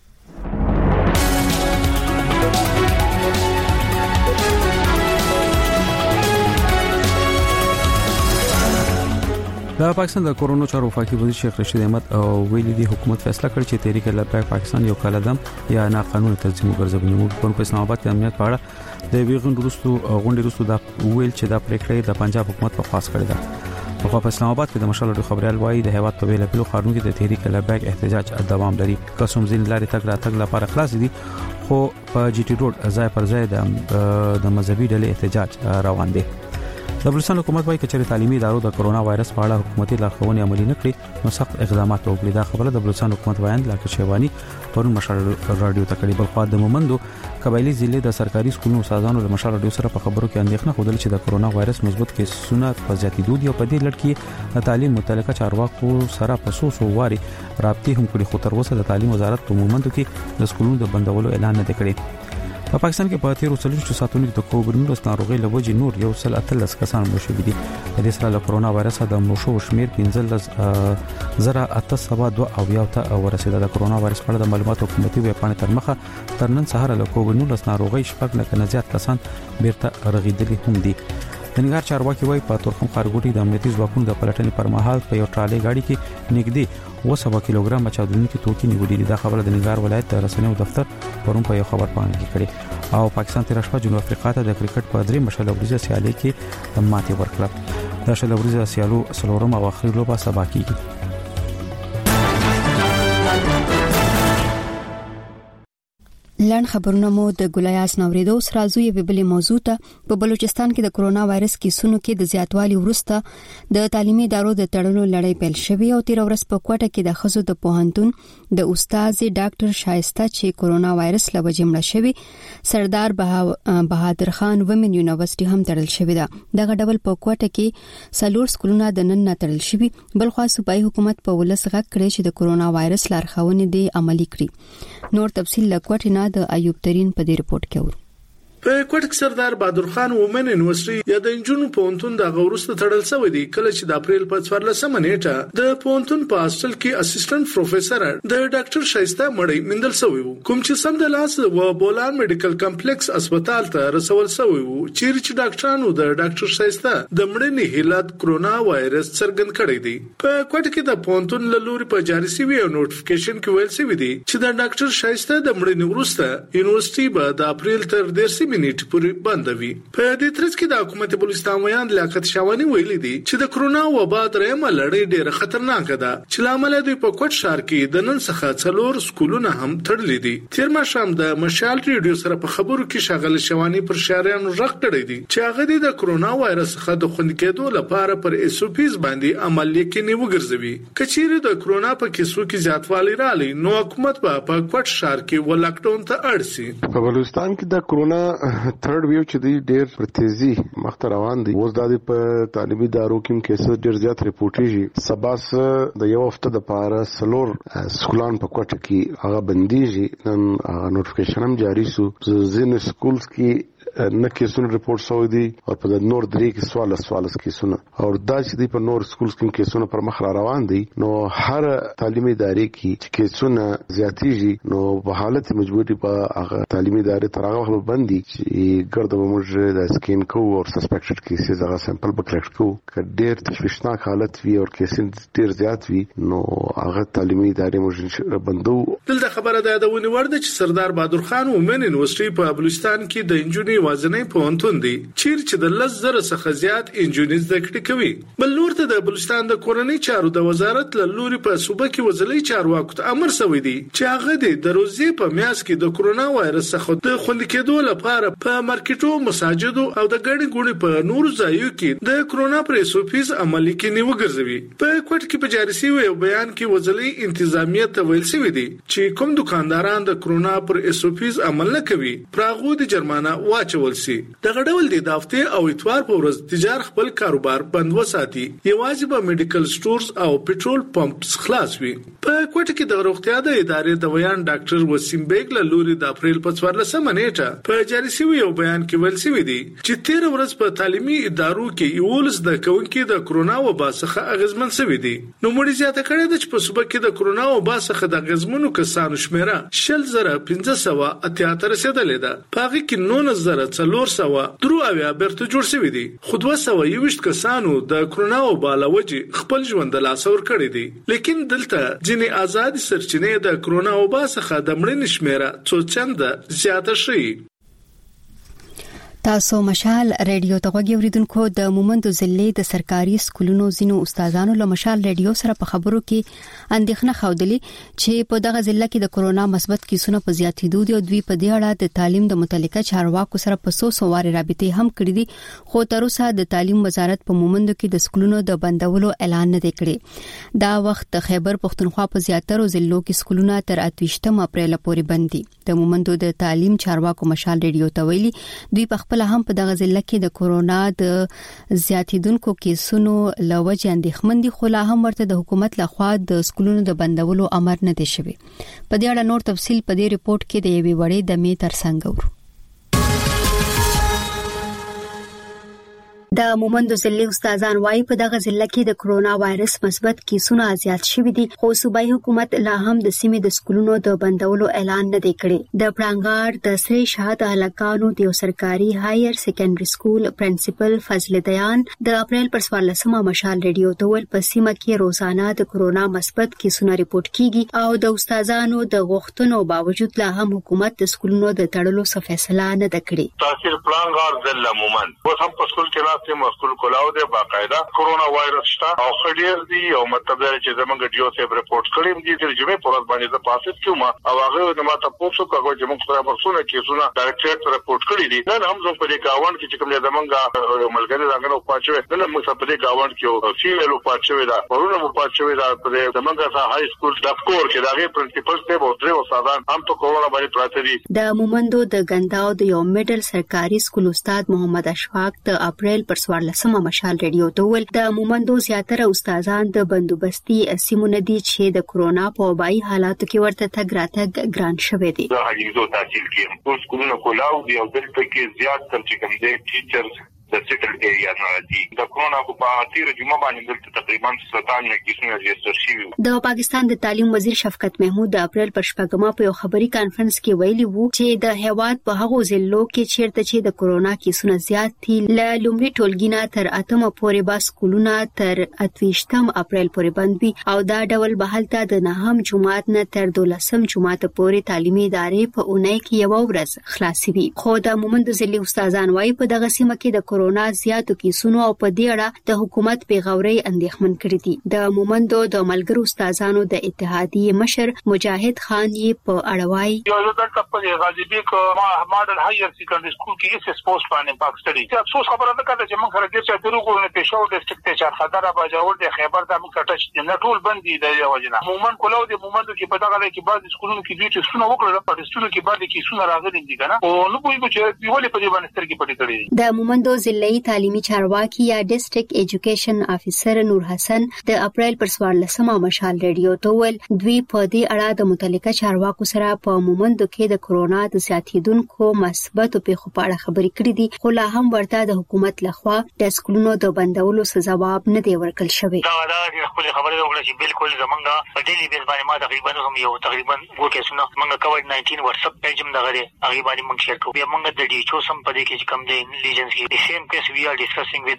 د پاکستان د کورونا چارو وفاقي وزیر شیخ رشید احمد او ویلي دی حکومت فیصله کړ چې تحریک لبیک پاکستان یو کالدم یا ناقانونه تنظیم ګرځوي. موږ په اسلام آباد کې امنیت په اړه د ویغون غونډې وروسته دا ویل چې دا پریکړه د پنجاب حکومت په خاص کړی ده. په اسلام آباد کې د مشال د خبريال وایي د هیواد په ویل په قانون کې د تحریک لبیک احتجاج دوام لري. قسم زین لارې تک راتګ لپاره خلاص دي خو په جی ټي روډ ځای پر ځای د مذهبي ډلې احتجاج روان دي. د بلوچستان حکومت وايي چې تعلیمي ادارو د کورونا وایرس په اړه حکومتي لارښوونې عملي نه کړې نو سخت اقدامات وکړي. دا خبره د بلوچستان حکومت وایي لاکه شیوانی پرون مشال رادیو ته کړي. بل خو د مومندو قبایلی ضلع د سرکاري سکولونو استادانو له مشال رادیو سره په خبرو کې اندېښنه خوده چې د کورونا وایرس مثبت کیسونه په زیاتېدو دي او په دې لړ کې د تعلیم متعلقه چارواکو سره په سوسو واري رابطې هم کړي. خو تر اوسه د تعلیم وزارت په مومندو کې د سکولونو د بندولو اعلان نه کړی. په پاکستان کې په 13 ساعتونو کې د کووډ-19 ناروغي له وجې نور یو سل اتلس کسان مړ شوي دي. د دې سره له کورونا وایرس د مړو شو شمیر 15,802 او یو ته ورسېده. د کورونا وایرس په اړه د معلوماتو حکومتي ویبپاڼې تر مخه تر نن سهار له کووډ-19 ناروغي شپږ نه زیات کسان بیرته رغیدلي هم دي. د نګار چارواکي وايي په تورخم خارګوټي د امنیتي ځواکونو د پلټنې پر مهال په یو ټرالي गाड़ी کې نږدې 200 کیلوګرام چاودونکي توکي نیولې دي. دا خبره د نګار ولایت د رسنیو دفتر پرون په یو خبر پاڼه کې کړې. او پاکستان تیر شپه جنوب افریقا ته د کرکټ په درې مشله ورځې سیالي کې ماتې ورکړه. د شله ورځې سیالو سلورم او اخري لوبه سبا کېږي. لړ خبرونه مو د ګلایاس نوریدو سره زوی په بلې موضوع ته په بلوچستان کې د کورونا وایرس کیسونو کې د زیاتوالي وروسته د تعلیمي ادارو د تړلو لړۍ پیل شوې او تیر ورځ په کوټه کې د خزو د پوهنتون د استاد ډاکټر شایسته چې کورونا وایرس له وجې مړ شوی سردار بهادر خان ومن یونیورسيټي هم تړل شوې ده. دغه ډول په کوټه کې سلور سکولونه د نن نه تړل شوي. بل خو صوبایي حکومت په ولس غږ کړی چې د کورونا وایرس لارښوونې دي عملي کړي. نور تفصيل لکوټه نه د ایوب ترين په دې رپورت کې ورو. په کوټک سردار بهادر خان وومن یونیورسيټي یا د انجونو پونتون د غورسته تړل شوی دی کله چې د اپریل په 14 نیټه د پونتون په اصل کې اسسټنټ پروفیسور د ډاکټر شایسته مړی مندل شوی وو کوم چې سم د لاس و بولان میډیکل کمپلیکس هسپتال ته رسول شوی وو چې ډاکټرانو د ډاکټر شایسته د مړینې حالت کرونا وایرس څرګند کړی دی. په کوټک کې د پونتون لوري په جاري سوي نوټیفیکیشن کې ویل شوی دی چې د ډاکټر شایسته د مړینې وروسته یونیورسيټي به د اپریل تر 10 منټ پورې بندوي. په دې ترڅ کې د حکومت بلوچستان ویان لیاقت شاوانی ویلي دي چې د کرونا وبا درېمه لړۍ ډېره خطرناک ده چې لامل دوی په کوټ ښار کې د نن څخه څلور سکولونه هم تړلې دي. تیر ماښام د مشال ریډیو سره په خبرو کې شاغل شاوانی پر شاریانو رغ کړی دي چې هغه د کرونا وایرس څخه د خوندي کېدو لپاره پر اس او پیز باندې عمل لیکنې وګرځوي. کچېره د کرونا په کیسو کې زیاتوالی رالی نو حکومت په کوټ ښار کې ولاکډاون ته اړ شي. په بلوچستان کې د کرونا تھرد ویو چې دی ډېر پر تیزي مخ ته روان دي. اوس د په تعلیمي ادارو کې کیسز ډېر زیات ریپورټیږي. سباس د یو هفته د پاره سلور سکولان په کوټه کې هغه بنديږي. نن نوټیفیکیشن هم جاری شو. ځینې سکولز کې نه کیسونه ریپورت شوی دي او په نور درې کې سوال کیسونه او دا چې دی په نور سکولز کې کیسونه پر مخ را روان دي. نو هر تعلیمي ادارې کې چې کیسونه زیاتیږي نو په حالت مجبوري په هغه تعلیمي ادارې تر هغه وخت باندې چې ګرځو موږ د سکین کو او سسپیکټډ کیسز هغه سیمپل به کلیکټ کو ک ډېر تشویشناک حالت وي او کیسز ډېر زیات وي نو هغه تعلیمي ادارې موږ بندو. دلته خبره ده د ونیور د سردار بهادر خان ومن یونیورسيټي په بلوچستان کې د انجونی یوازینی پوهنتون دی چې د 10,000 څخه زیات انجینري زده کړې کوي. بل نور ته د بلوچستان د کورنۍ چارو د وزارت له لوري په صوبه کې وزلي چارواکو ته امر شوی دی چې هغه د روزي په میاس کې د کورونا وایرس څخه د خوندي کېدو لپاره په مارکیټو، مساجدو او د ګڼې ګوڼې په نورو ځایونو کې د کورونا پر SOPs عملي کړي وګرځوي. په کوټ کې په جاري شوی بیان کې وزلي انتظامیه ته ویل شوی دی چې کوم دکانداران د کورونا پر SOPs عمل نه کوي پراغو د جرمانه واچول شي. دغه ډول د هفته او اتوار په ورځ تجار خپل کاروبار بند وساتي. یوازې به میډیکل سټورز او پټرول پمپس خلاص وي. په کوټ کې د روغتیا د ادارې د ویان ډاکټر وسیم بیگ له لوري د اپریل په 14 نیټه په جاري شوی بیان کې ویل شوی دی چې 13 ورځ په تعلیمي ادارو کې یولس د کوونکو د کورونا وبا څخه اغیزمن شوی دی. نو مړي زیاته کړې ده چې په صوبه کې د کورونا وبا څخه د اغیزمنو کسانو شمیره 1578 رسیدلې ده. په هغه کې 9400 درو اویا برته جوړ شوی دی. خو 220 کسانو د کورونا وبا له وجې خپل ژوند د لاس ور کړی دی. لیکن دلته ځینې آزاد سرچینې د کورونا وبا څخه د مړینې شمیره څو چنده زیاته شي. تاسو مشال ریډیو ته غوږی اوریدونکو د مومند ضلع د سرکاري سکولونو زینو استادانو له مشال ریډیو سره په خبرو کې اندېښنه خوده چې په دغه ضلع کې د کورونا مثبت کیسونه په زیاتېدو دي او دوی په دې اړه د تعلیم د متعلقه چارواکو سره په سوسواري رابطې هم کړې دي. خو تر اوسه د تعلیم وزارت په مومندو کې د سکولونو د بندولو اعلان نه کړی. دا وخت د خیبر پښتونخوا په زیاترو ضلعو کې سکولونه تر 28 اپریل پورې بند دي. د مومندو د تعلیم چارواکو مشال ریډیو ته ویلي دوی په خپل هم په دغه ضلع کې د کورونا د زیاتیدونکو کیسونو لوجه اندېښمن دي، خو لا هم ورته د حکومت لخوا د سکولونو د بندولو امر نه دی شوی. په دې اړه نور تفصیل په دې ریپورت کې د یوې وړې دمې ترڅنګ ورو. د مومندو ضلع استادان وايي په دغه ضلع کې د کورونا وایرس مثبت کیسونه زیات شوي دي، خو صوبایي حکومت لا هم د سیمې د سکولونو د بندولو اعلان نه دی کړی. د پړانګار د سری شهادت هلکانو د سرکاري هایر سیکنډري سکول پرنسپل فضل دیان د اپریل پر 14 مشال ریډیو ته ول په سیمه کې روزانه د کورونا مثبت کیسونه ریپورت کیږي او د استادانو د غوښتنو باوجود لا هم حکومت د سکولونو د تړلو څه فیصله نه ده کړې. تاثیر پړانګار ضلع مومند اوس هم په سکول کې مسؤل کولاو دی باقاعده کورونا وایرس شته او خډیر دی او مطلب دا چې زمونږ ډیو سیب ریپورت کړیم دي چې جمعې پر ورځ باندې د پاسټ کیوم او هغه د ماته پوسو کوي چې موږ سره پرسونه کیسونه ډایرکټ ریپورت کړی دي. نن هم زموږ په دې گاوند کې چې کوم زمونږ ملګری راغلو پاتوي نن موږ په دې گاوند کې فیمیل پاتوي دا ورونه پاتوي دا په زمونږ های سکول د کور کې دا غي پرنسپل ته و درو استادان هم په کورونا باندې پراته دي. د مومندو د ګنداو د یو میډل سرکاري سکول استاد محمد اشفاق د اپریل پر 14 مشال ریډیو ته ول د مومندو زیاتره استادان د بندوبستي سیمونه دي چې د کورونا په وبایي حالاتو کې ورته تګ راتګ ګران شوی دي. د حجیزو تحصیل کې ټول سکولونه کولاو دي او دلته کې زیات تر چې کوم دي ټیچرز د سیټل ایریا نه دي. د کورونا په تیر جمعه باندې دلته تقریبا 17 کیسونه رجسټر شوي. د پاکستان د تعلیم وزیر شفقت محمود د اپریل پر 14 په یو خبري کانفرنس کې ویلي وو چې د هیواد په هغو ضلعو کې چیرته چې د کورونا کیسونه زیات دي ل لومړي ټولګي تر 8 پورې با سکولونه تر 28 اپریل پورې بند وي او دا ډول به هلته د 9 جمعات نه تر 12 جمعات پورې تعلیمي ادارې په اونۍ کې یو ورځ خلاصوي. خو د مومند ضلع استادان وايي په دغه سیمه کې د کورونا زیاتو کیسونو او په دې اړه د حکومت پیغوري اندېښمن کړی دي. د مومندو د ملګرو استادانو د اتحادیې مشر مجاهد خان یې په اړه وايي یو د خپل غازی بیک ماډل هایر سیکنډري سکول کې اس سپورټس باندې پاکستاني چې افسوس خبره ده چې موږ سره د چاپیروغو نه پېښور ډیسټریکټ ته چارخدار باجوړ د خیبر د موږ کټچ نه ټول بندي د وجنه مومن کولاو د مومندو کې په دغه کې بعض سکولونو کې دوی ټسټونه وکړل په ټسټونو کې بعض کیسونه راغلي دي کنه او نو پوي چې ولې په دې باندې سترګې پټې کړې. د مومندو ضلعي تعلیمي چارواکي یا ډیسټریکټ ایجوکیشن افیسر نور حسن د اپریل پر 14 مشال ریډیو ته ول دوی په دې اړه د متعلقه چارواکو سره په مومندو کې د کورونا د زیاتیدونکو مثبت پیښو په اړه خبرې کړې دي، خو لا هم ورته د حکومت لخوا د سکولونو د بندولو ځواب نه دی ورکړل شوی. دا خپل خبره وکړه چې بالکل زمونږه په ډیلی بیس باندې ما تقریبا هم یو تقریبا وو کیسونه موږ کووډ-19 واتس اپ پیج هم دغه هغه باندې موږ شیر کوو. موږ د ډي ایچ او سم په دې کې کم دی لیجنسي د سیم کیس وی آر ډیسکسینګ وذ د ډي سی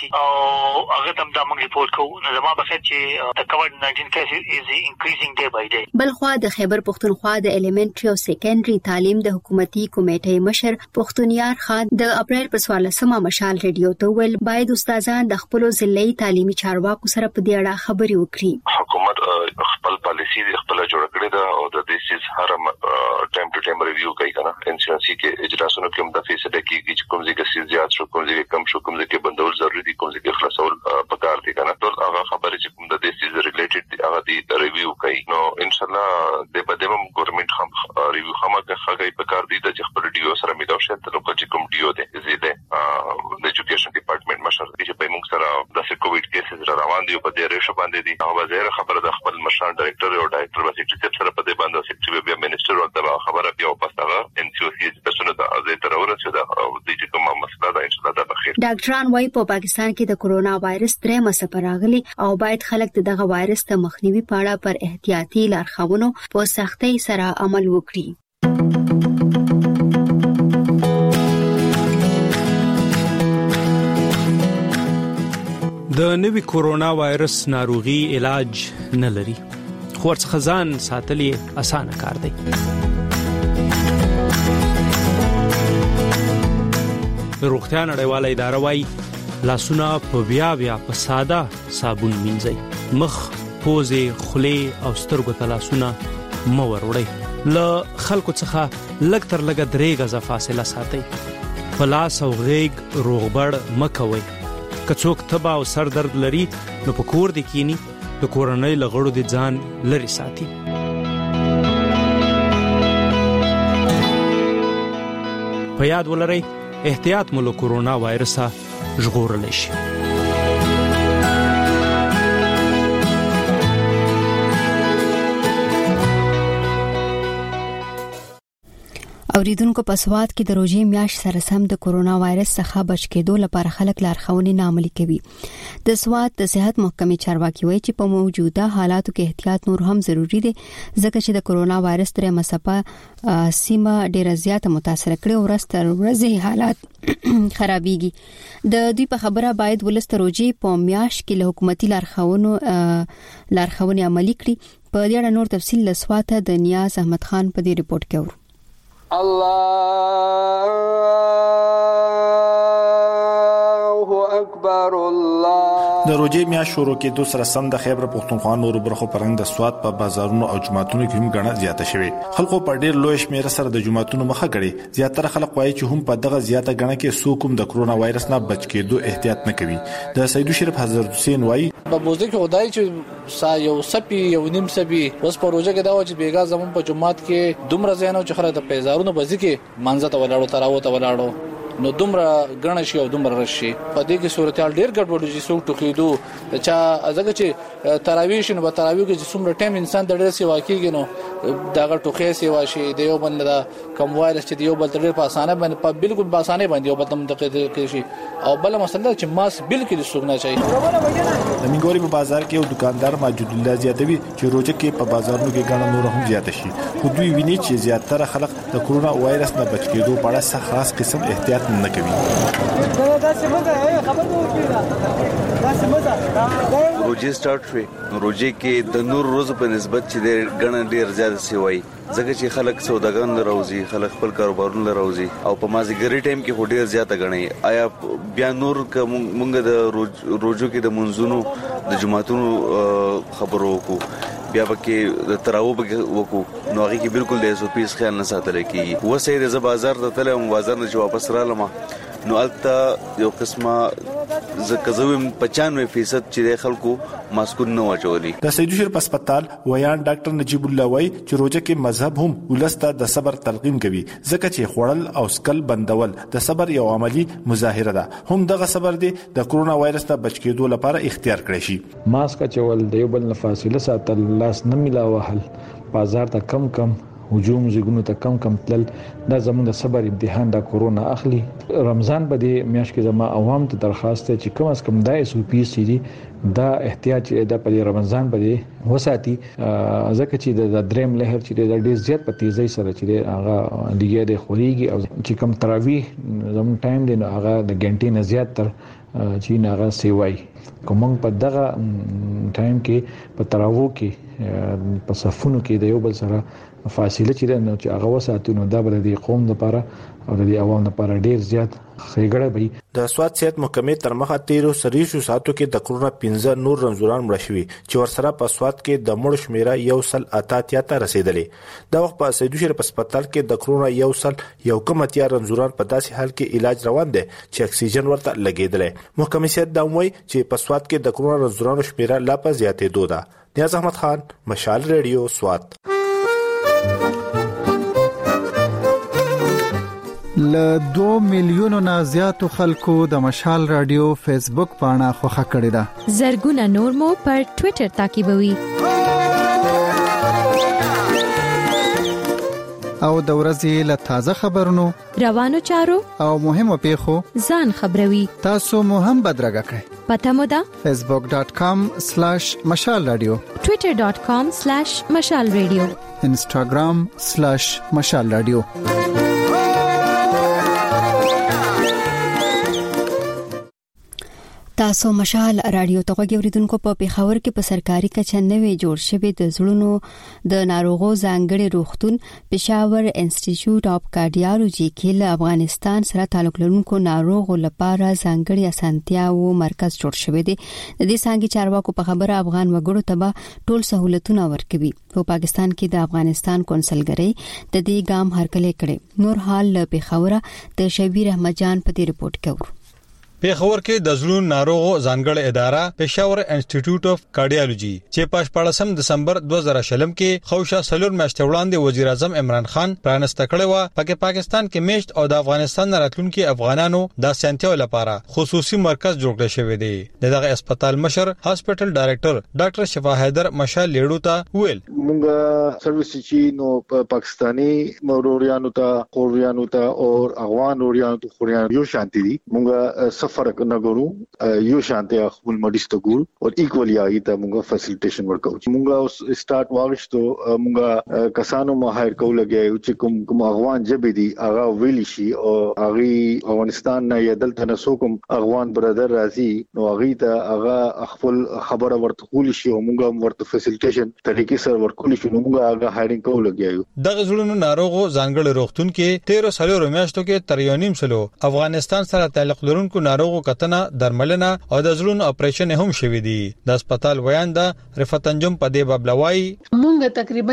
او هغه تم دا موږ ریپورت کوو نو زما په چې د کووډ-19 کیسز از انکریزینګ ډے بای ډے. بلخوا د خیبر پختونخوا د الیمنټری او سیکنډري تعلیم د حکومتي کمیټې مشر پختونیار خان د اپریل په 14مه مشال ریډیو ته ویل باید استادان د خپل ضلعي تعلیمي چارواکو سره په دې اړه خبري وکړي. حکومت خپل پالیسی د خپل جوړ کړی دا او د دې سیس هر ټایم ټو ټایم ریویو کوي کنه. انشورنسي کې اجراسونو کې هم د فیصله کیږي چې کوم ځای کې زیات شو کوم ځای کې کم شو کوم ځای کې بندول ضروري دي کوم ځای کې خلاصول پکار دي کنه. ټول هغه خبرې چې کوم د دې سیس ریلیټډ دي هغه دې ریویو کوي. نو ان شاء الله د بدیم ګورنمنت هم ریویو هغه پکار دي چې خپل ډیو سره میلاو شي ته لوکل چې کوم ډیو ده زیاده د ایجوکیشن ډپارټمنټ مشر دي چې په موږ سره د کووډ کیسز را روان دي په دې ریشو باندې دي هغه وزیر خبره د خپل مشر ډایریکټر او ډایریکټر وسیټ سره په دې باندې سیکټری بیا منیسټر او د خبره بیا واپس هغه ان سی او سی د پرسونل د ازې تر ورسې د دې کومه مسله ده ان شاء الله د بخیر. ډاکټران وايي په پاکستان کې د کرونا وایرس درېمه څپه راغلي او باید خلک دغه وایرس ته مخنیوي په اړه پر احتیاطي لارښوونو په سختۍ سره عمل وکړي. د نوي کورونا وایرس ناروغي علاج نه لري خو څخه ځان ساتلې اسانه کار دی. روغتیا نړیواله اداره وايي لاسونه په بیا په ساده صابون مینځئ. مخ، پوزې، خولې او سترګو ته لاسونه مه وروړئ. له خلکو څخه لږ تر لږه 3 غزه فاصله ساتئ. په لاس او غېږ روغبړ مه کوئ. که څوک تبه او سر درد لري نو په کور دې کینی د کورنۍ له غړو دې ځان لري ساتي. په یاد ولرئ احتیاط مو له کورونا وایرسه ژغورلی شي. اوریدونکو په سواد کې د روزي میاش سره سم د کورونا وایرس څخه بچ کېدو لپاره خلک لارښوونې نه عملي کوي. د سواد د صحت محکمې چارواکي وایي چې په موجوده حالاتو کې احتیاط نور هم ضروری دی ځکه چې د کورونا وایرس درېمه څپه سیمه ډیره زیاته متاثر کړي او ورځ تر ورځې حالات خرابېږي. د دوی په خبره باید ولست روزي په میاش کې له حکومتي لارښوونې عملي کړي. په دې اړه نور تفصیل له سواته د نیاز احمد خان په دې ریپورت کې ورو. الله اکبر الله. د روزي میاشت شروع کېدو سره سم د خیبر پختونخوا نورو برخو پرنګ د سواد په بازارونو او جماعتونو کې هم غڼه زیاته شوه. خلکو په ډیر لوی شمیر سره د جماعتونو مخه کړي. زیاتره خلک وایي چې هم په دغه زیاته غڼه کې سوکوم د کرونا وایرس نه بچ کېدو احتیاط نه کوي. د سیدو شریف حضرت حسین وایي په بوزده کې خدای چې یو سپي یو نیم سپي اوس په روزه کې دا و چې بیګا زمون په جماعت کې دومره زینو چې خره د پیزارونو بځي کې منځ ته ولاړو تراو ته ولاړو نو دومره غنه شي او دومره رشي په دې کې صورتحال ډیر ګډوډ شي سو ټوکېدو چې ازګه چې تراویح شنو په تراویح کې چې څومره ټایم انسان د ډېر سی واقعي نو داغه ټوکې سی واشي د یو بل د کم وایرس چې یو بل تر په اسانه باندې په بالکل په اسانه باندې یو بل تم دقیق شي او بل مسله چې ماس بالکل سګنا شي. د منګوري په بازار کې یو دکاندار ماجد الله زیاتوي چې روزه کې په بازارونو کې غاڼه نور هم زیات شي. خو دوی ویني چې زیاتره خلک د کرونا وایرس نه بچ کېدو په اړه خاص قسم احتیاط نه کوي. روزي سٹارټ شوی روزي کې د نور روز په نسبت چې غاڼه ډیر زیات سی وای ځکه چې خلک سوداګان لروزي خلک خپل کاروبارونه لروزي او په مازیګری ټایم کې ډیر زیات غاڼه آیا بیا نور مونږ د روزو کې د منځونو د جماعتونو خبرو کو بیا پکې د تراو وکړو نو هغه کې بالکل د SOPs خیال نه ساتل کیږي. وسه د بازار ته تلم بازار نه واپس رالم نو البته یو قسمه زکزویم 95% چې خلکو ماسکونه نه واچولي. د سیدو شریف هسپتال ویان ډاکټر نجیب الله وای چې روزه کې مذهب هم ولسته د صبر تلقین کوي ځکه چې خوړل او سکل بندول د صبر یو عملی مظاهره ده. هم دغه صبر دی د کرونا وایرس ته بچ کېدو لپاره اختیار کړی شي. ماسک چول د یو بل فاصله ساتل لاس نه ملاوهل بازار ته کم هجوم زګونو ته کم تل دا زموږ د صبر امتحان د کرونا اخلي. رمضان په دې میاشت کې زما عوام ته درخواست چې کم از کم د SOPs دي دا احتیاط د په رمضان په دې وساتي ځکه چې د دریم لهر چې د ډیر زیات په تیزی سره چې هغه دیګه د خوريږي او چې کم تراویح زموږ ټایم دی نو هغه د غنټې نه زیات تر چې ناغه سیوای کوم په دغه ټایم کې په تراوو کې په صفونو کې د یو بل سره فاصله چې هغه وساتونو دا بل د قوم لپاره او د عوام لپاره ډیر زیات خېګړه وي. د سواد صحت محکمې تر مخه 13 سریشو ساتو کې د کرونا 15 نور رنځوران مړ شوي چې ورسره په سواد کې د مړ شمیره 188 ته رسیدلې. د وخت په سیدو شهر په هسپتال کې د کرونا 1.1 رنځوران په داسې حال کې علاج روان دي چې اکسیجن ورته لګیدلې. محکمې صحت دا وایي چې په سواد کې د کرونا رنځورانو شمیره لا په زیاتېدو ده. نیاز احمد خان، مشال ریډیو، سواد. ل 2 میلیونو نه زیاتو خلکو د مشال رادیو فیسبوک پاڼه خوښه کړې ده. زرګونه نور مو پر ټوئیټر تعقیبوي. او د ورځې له تازه خبرونو، روانو چارو او مهمو پیښو ځان خبروي. تاسو مو هم بدرګه کړئ. پته مو ده facebook.com/مشال رادیو، twitter.com/مشال رادیو، instagram/مشال رادیو. تاسو مشال رادیو ته غوړیدونکو په پیښور کې په سرکاري کچه نوې جوړ شوی د زړونو د ناروغو ځانګړي روغتون پېښور انسټیټیوټ اف کارډیالوجي کې له افغانستان سره تعلق لرونکو ناروغو لپاره ځانګړي اسانتیاو مرکز جوړ شوی دی. د دې څنګه چارواکو په خبره افغان وګړو ته ټول سہولتونه ورکوي. په پاکستان کې د افغانستان کونسلګرۍ د دې ګام هرکلی کړي. نور حال له پیښور د شبیر احمد جان په دې رپورت کې. پیښور کې د زړونو ناروغو ځانګړې اداره پېښور انسټیټیوټ اف کارډیالوجي چې په 14 دسمبر 2020 کې خوشا سلور میاشتې وړاندې وزیر اعظم عمران خان پرانسته کړې و. په پاکستان کې میشت او د افغانستان راتلونکو افغانانو د سنتیو لپاره خصوصي مرکز جوړ کړی شوی دی. دغه هسپتال مشر هاسپټل ډایریکټر ډاکټر شفا حیدر مشال لیړو ته ویل مونږه سرویس چې نو پاکستانی موروريانو ته قوریانو ته او افغان اوريانو ته خوريانو یو شانتي دي. مونږه فرق نه ګورو، یو شانته خپل مریض ته ګورو او ایکوالي آی ته موږ فیسیلیټیشن ورکو. موږ اوس سٹارټ واغشتو موږ کسانو ماهر کولګي چې کوم افغان جبې دي هغه ویلی شي او هغه افغانستان نه یدل تنسو کوم افغان برادر راځي نو هغه ته هغه خپل خبره ورته کولی شي او موږ ورته فیسیلیټیشن طریقې سره ورکول شي. موږ هغه هایرینګ کولګي. دغه زړونو ناروغو ځانګړي روغتون کې 13 سالو میاشتو کې تر 1.5 سالو افغانستان سره تعلق لرونکو ناروغو کتنه درملنه او د زړونو اپریشن هم شوې دي. د هسپتال ویان د رفعت انجم په دی بابلوای مونږ تقریبا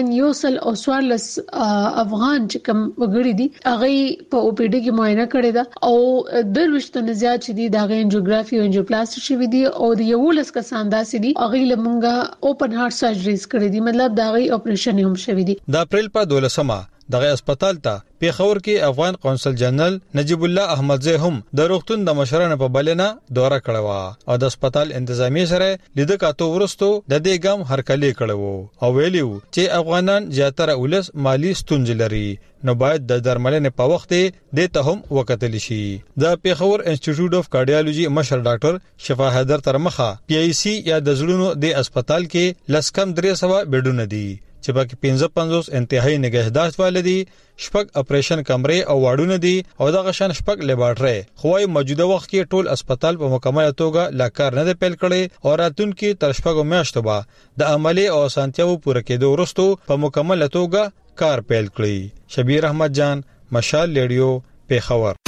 114 افغان چې کوم وګړي دي هغه په او پی ډي کې معاینه کړی دا او دروشتنه زیات چې دي د انجیوګرافي او انجیوپلاسټي شوې دي او د یو لس کسان داسې دي هغه لمونږه اوپن هارت سرجریز کړې دي، مطلب دا غي اپریشن هم شوې دي. د اپریل په 12مه دغه هسپتال ته پیښور کې افغان قونسل جنرال نجیب الله احمدزی هم د روغتون د مشرانو په بلنه دوره کړې و او د هسپتال انتظامی سره لید کاتو ورستو د دې ګام هرکلی کړو او ویلیو چې افغانان زیاتره ولس مالی ستونزې لري نو باید د درملنې په وخت د ته هم وکتل شي. د پیښور انسټیټیوټ اف کارډیالوجي مشر ډاکټر شفا حیدر ترمخه پی ای سی یا د زړونو د هسپتال کې لسکم 300 بیډونه دي چې باقي 55 انتهایی نگهداشت والدي، شپږ اپریشن کمرې او واډونه دي او دغه شان شپږ لیبارټري. خوای موجوده وخت کې ټول هسپتال په مکمل توګه لا کار نه پیل کړي او راتلونکي تر شپږ میاشتو به د عملی او سانتیاو پوره کېدو وروسته په مکمل توګه کار پیل کړي. شبیر احمد جان، مشال ریډیو، پیښور.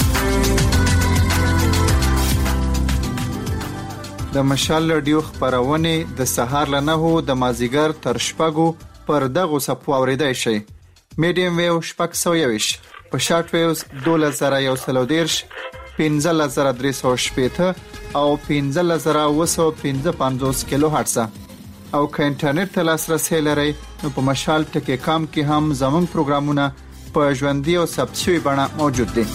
د مشال رادیو خبرونه د سهار له 9 د مازیګر تر شپږو پر دغه صفو اوریدای شي. میډیم ویو 620 په شارټ ویوز 2130 15380 او 15955 کیلو هرتز او که انټرنیټ ته لاسرسي لرئ نو په مشال ټکی کام کې هم زموږ پروګرامونه په ژوندۍ او ثبت شوی بڼه موجود دي.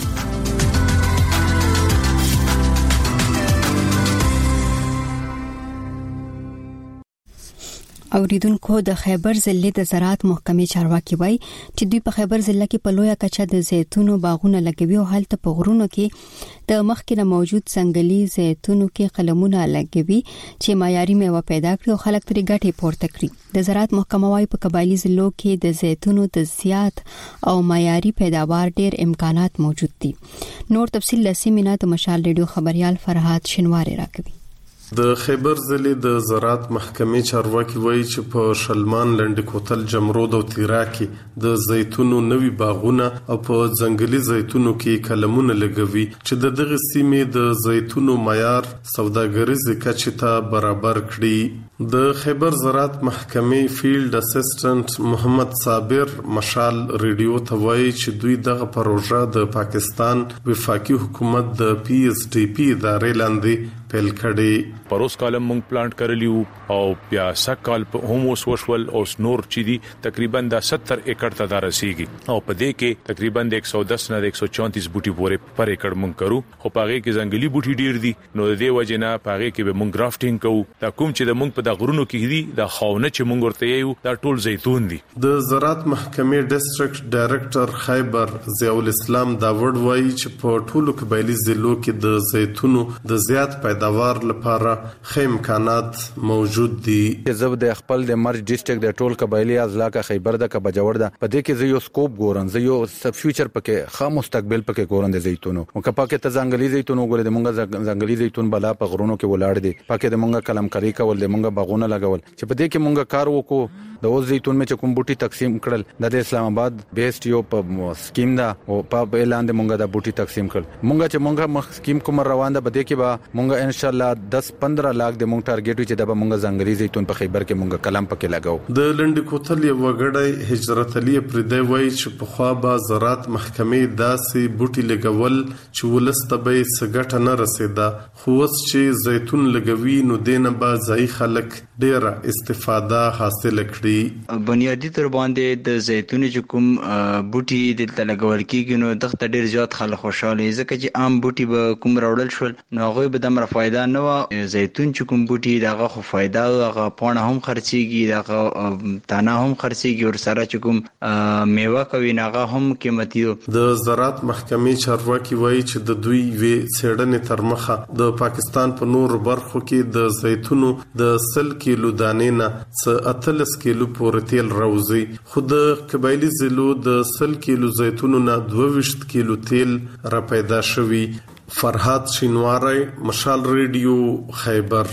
اوریدونکو د خیبر ضلع د زراعت محکمې چارواکي وایي چې دوی په خیبر ضلع کې په لویه کچه د زیتونو باغونه لګوي او هلته په غرونو کې د مخکې موجود ځنګلي زیتونو کې قلمونه لګوي چې معیاري میوه پیدا کړي او خلک ترې ګټه پورته کړي. د زراعت محکمه وایي په قبایلی ضلعو کې د زیتونو د زیات او معیاري پیداوار ډېر امکانات موجود دي. نور تفصیل لسیمینه د مشال ریډیو خبريال فرحات شنواری راکوي. د خیبر ضلع د زراعت محکمې چارواکي وایي چې په شلمان لنډ کوتل جمرود او تیرا کې د زیتونو نوي باغونه او په ځنګلي زیتونو کې کلمونه لګوي چې د دغه سیمې د زیتونو معیار سوداګریز کچې ته برابر کړي. د خیبر زراعت محکمې فیلډ اسسټنټ محمد صابر مشال ریډیو ته وایي چې دوی دغه پروژه د پاکستان وفاقي حکومت د PSDP ادارې لاندې پیل کړي. پروس کالم مونږ پلانټ کړلیو او بیا سکال په هوموس وشول او نور چې دي تقریبا د 70 ایکړ ته دارسيږي او په دې کې تقریبا د 110 نه 134 بوټي پورې پر ایکړ مونږ کرو. خو پاره کې ځنګلي بوټي ډیر دي نو د دې وجه نه پاره کې به مونږ گرافټینګ کوو. دا کوم چې د مونږ په د غرونو کې دي د خاونه چې مونږ ورته یو دا ټول زیتون دي. د زراعت محکمې ډیسټریکټ ډایریکټر خیبر ضیاء الاسلام داوود وایي چې په ټولو قبایلی ضلعو کې د زیتونو د زیات پیداوار لپاره ښه امکانات موجود دي. زه د خپل د مرج ډیسټریکټ د ټول قبایلی اضلاع کا خیبر د کبجوړ ده په دې کې زه یو سکوپ ګورم زه یو سب فیوچر پکې ښه مستقبل پکې ګورم د زیتونو او کپا کې ته ځنګلي زیتونو ګورې د مونږه ځنګلي زیتون بلا په غرونو کې ولاړ دي پکې د مونږه کلمکاری کول د مونږه باغونه لګول چې په دې کې مونږه کار وکړو. د اوس زیتون مې چې کوم بوټي تقسیم کړل د اسلام آباد بیسټ یو په سکیم دا او په اعلان د مونږه د بوټي تقسیم کړل. مونږه چې مونږه سکیم کوم روان ده بده کې با مونږه ان شاء الله 10-15 لاک د مونږ ټارګټ چې د مونږه ځنګلي زیتون په خیبر کې مونږه کلم پکې لګاو. د لنډ کوتل یو وګړی هجرت علي پردې وایي چې په خوا به زراعت محکمې داسې بوټي لګول چې ولسته به سګټه نه رسیدا خو اوس چې زیتون لګوي نو دینه به ځای خلک ډیره استفاده حاصل کړي. بنیادی تر باندې د زیتون چې کوم بوټي د لګول کېږي نو دغه ډیر زیات خلک خوشاله ځکه چې عام بوټي به کوم راوړل شول نو هغه به د مر فائدہ نه و. زیتون چې کوم بوټي دغه خو فائدہ هغه پونه هم خرڅيږي دغه تانه هم خرڅيږي او سره چې کوم میوه کوي هغه هم قیمتي. د زراعت محکمې چارواکي وایي چې د دوی وی څېړنې تر مخه د پاکستان په نور برخو کې د زیتونو د 100 کیلو دانې نه 38 کیلو پورې تیل راوځي خو د قبایلی ضلعو د 100 کیلو زیتونو نه 22 کیلو تیل را پیدا شوی. فرحات شینواری مشال ریډیو خیبر.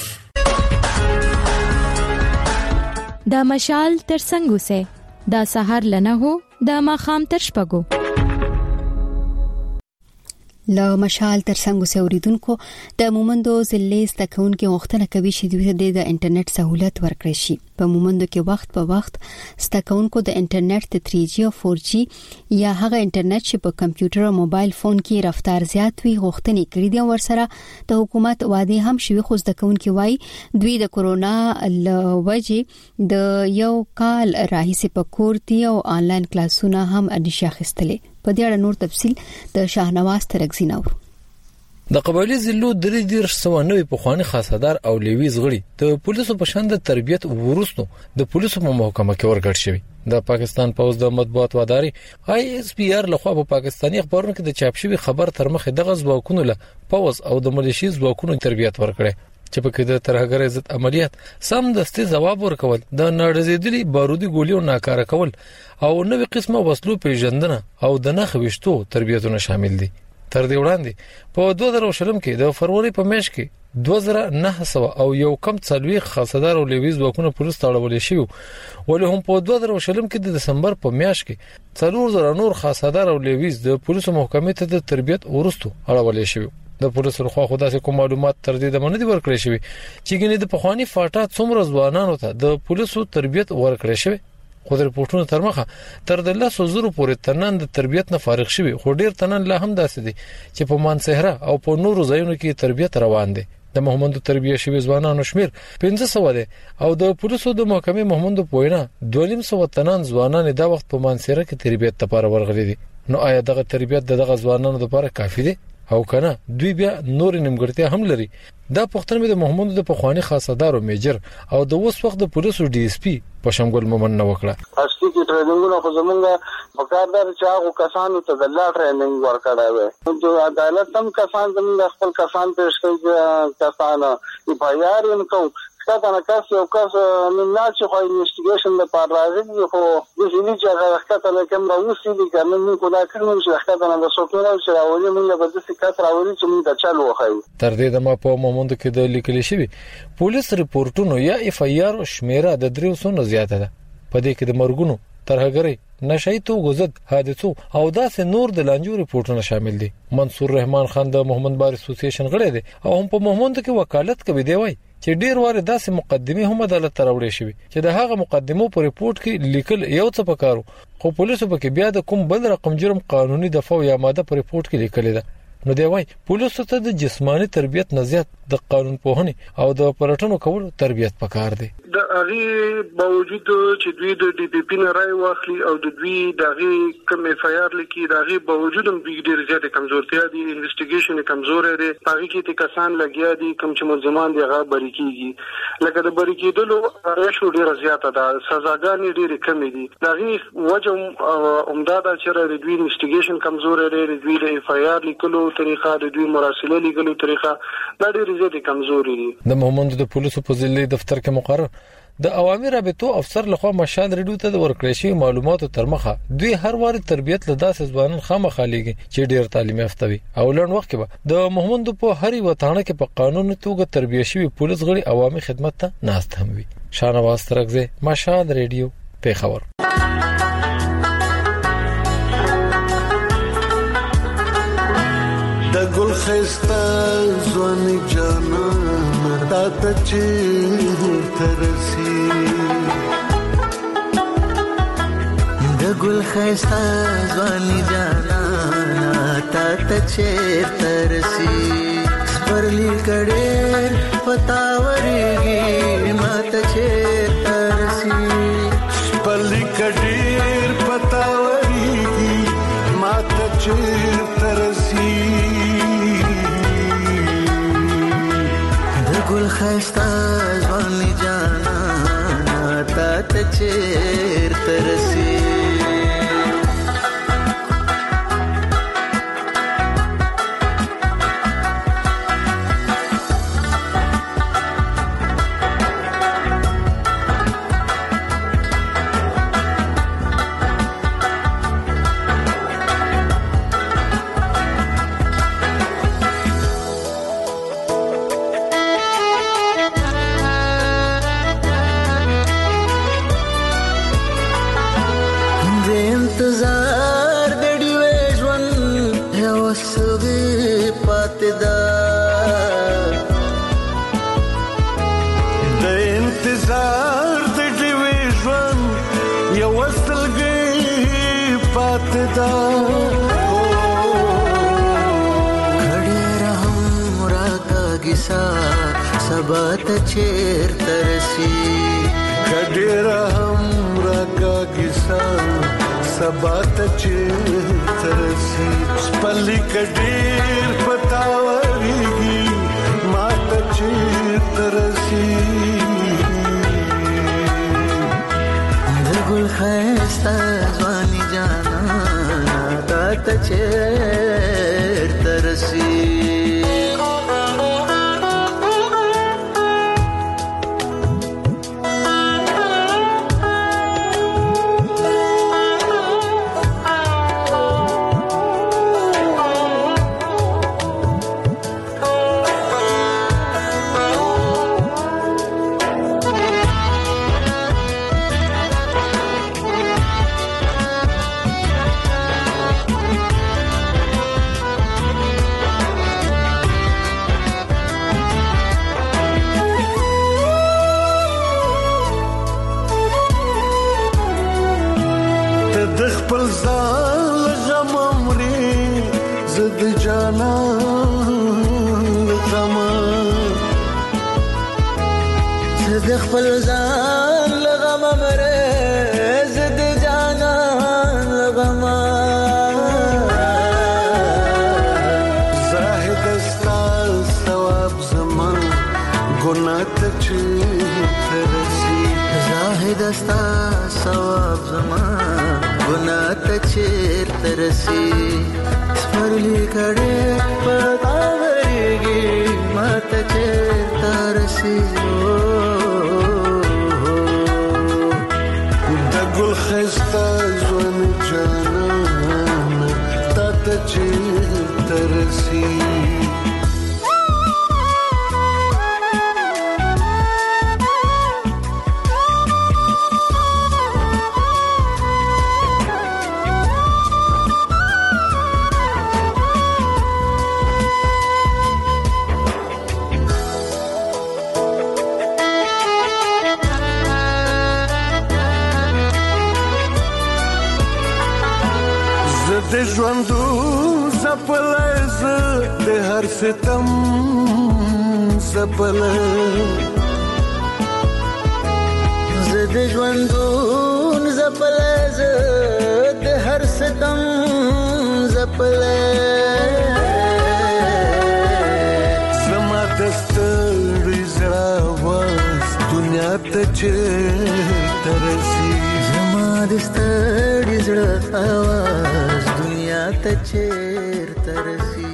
دا مشال تر څنګه سه دا سحر لنه هو دا ماخام تر شپګو له مشال تر څنګه سه اوریدونکو د مومندو ضلع ستکون کې وختونه کوي چې دوی د انټرنیټ سہولت ورکړي شي. په مومندو کې وخت په وخت ستکونکو د انټرنیټ د 3G او 4G یا هغه انټرنیټ چې په کمپیوټر او موبایل فون کې رفتار زیات وي غوښتنې کړې دي. ورسره د حکومت وعده هم شوي خو ستکونکو وایي دوی د کورونا لوجې د یو کال راهیسې په کور دي او آنلاین کلاسونه هم انشا خستلې. په دې اړه نور تفصيل د شاهنواز ترغزی نور. د قبایلی ضلعو د 1990 په خواني خاصدار او لیویز غړي د پولیسو په شان د تربیت ورستو د پولیسو په محکمه کې ورګړ شوی. د پاکستان پوز د مطبوعات واداري ISPR لخوا په پاکستاني اخبارونو کې د چاپ شوی خبر تر مخه د غزواکونو له پوز او د ملیشي ځواکونو تربیت ورکړي چې په کې د ترهګر عزت عملیات سم دستي جواب ورکول د نړزیدلي بارودي ګولیو ناکاره کول او نوې قسمه وسلو پیژندنه او د نخويشتو تربیتونه شامل دي. تر دې وړاندې په 2020 کې د فروری په میاشت کې 2900 او یو کم څلوي خاصدار او لیویز وکونه پولیس تاړول شي ولې هم په 2020 کې د دسمبر په میاشت کې 4000 نور خاصدار او لیویز د پولیسو محکمې ته د تربیت ورستو اړول شي. د پولیسو لخوا خو داسې کوم معلومات تر دې د منځ ورکړل شوی چې ګنې د پخوانی فاټا څومره ځوانانو ته د پولیسو تربیت ورکړل شوی. خو د رپورټونو تر مخه تر د 100,000 پورې تنن د تربیت نه فارغ شوی خو ډیر تنن لا هم داسې دي چې په مانسهره او په نورو ځایونو کې تربیت روان دي. د محمدو تربیه شوی ځوانانو شمیر 1500 دي او د پولیسو د محکمې محمدو پوینا 250 تنن ځوانان د وخت په مانسهره کې تربیت لپاره ورغلي دي. نو آیا دغه تربیت دغه ځوانانو لپاره کافي دي او کنه دوی بیا نور نیمګړتیا هم لري؟ دا پښتنه د محمود د پخوانی خاصدارو میجر او د اوس وخت د پولیسو ډي اس پی په شمګل مومن نو وکړه اصلي کې ټریننګونه خو زمونږه په کار دار چې هغه کسانو ته د لا ټریننګ ورکړای وي د عدالت هم کسان زمونږ خپل کسان پېښ کوي کسانه په یار هم کوم څنګه کاس یو کاس نه چې خو انویسټیګیشن د پاره راځي خو د دې چې هغه وخت له کوم راوسی دي کنه موږ کولا کړم چې وخت نه د سوکره چې راولي موږ به د څه راولي چې موږ چالو وخایو تر دې د ما په مومند کې د لیکل شوی پولیس ریپورتونو یا اف ای آر شمیره د 300 زیاته ده په دې کې د مرګونو ترهګری نشئی توغزد حادثو او داسې نور د لانجو ریپورتونه شامل دي منصور رحمان خان د محمد بار اسوسییشن غړی دی او هم په محمد کې وکالت کوي دی وای چې ډیر واره داسې مقدمه هم عدالت ته راوړې شوی چې د هغه مقدمو په ریپورت کې لیکل یو څه پکارو خو پولیسو په بیا د کوم بل رقم جرم قانوني دفعه یا ماده په ریپورت کې لیکل ده نو دی وای پولیسو ته د جسمانی تربیت نه زیات د قانون پوهنې او د پرټونو کولو تربیت پکار دی د هغه باوجود چې دوی د ډي پی پی نه راي واخلي او د دوی دغه کوم اف ای آر لیکي دغه باوجود هم ډیر زیات کمزورتیا دي انویسټیګیشن کمزور دی هغه کې ته کسان لګیا دي کوم چې ملزمان دي هغه بری کیږي لکه د بری کېدلو راشو ډیر زیات ده سزاګانې ډیر کم دي دغه وجه عمده ده چې د دوی انویسټیګیشن کمزور دی د دوی د اف ای آر لیکلو طریقه د دوی مراسله لیکلو طریقه دا ډیر زیات کمزوري دي د مومند د پولیسو په ضلع دفتر کې مقرر د عوامي رابطو افسر لخوا مشال ریډیو ته د ورکړې شوی معلوماتو تر مخه دوی هر وار تربیت له داسې ځوانان خامخا لګي چې ډیر تعلیم یافته وي او لړن وخت کې به د محمد په هرې وطن کې په قانوني توګه تربیه شوی پولیس غړي عوامي خدمت ته ناست هم وي شانواز ترغزه مشال ریډیو پیښور د ګل خستا ځواني جانا تا ته چې ترسي د ګل خستا ځواني جانا تا ته چې ترسي پرلی کډېر پتاوريږي ما ته چې ترسي پرلی کډېر پتاوريږي ما ته چې ترسي ګل خستا ځواني جانا تا ته چیر ترسي سبات چیر ترسی کډیر هم راکا کیسا سبات چیر ترسی سپلی کډیر پتاوريږي مات چیر ترسی دګل خستا ځواني جانا تا ته چیر ترسی خپل ځان لغم مره زد جانا لغم زاهد استا ثواب زمان ګناه ته چیرته رسي زاهد ستا ثواب زما ګناه ته چیرته رسي سپرلی کړه پتا ورګي ما ته چیرته رسي د ګل خسته ژوند جانان تا ته چیرته رسي د ژوندو زپلز د هر ستم زپل ز د ژوندو زپلز د هر ستم زپل زما دستړي زړه واس دنیا ته چیرته رسي زما دستړي زړه आवाज دنیا ته چیرته رسي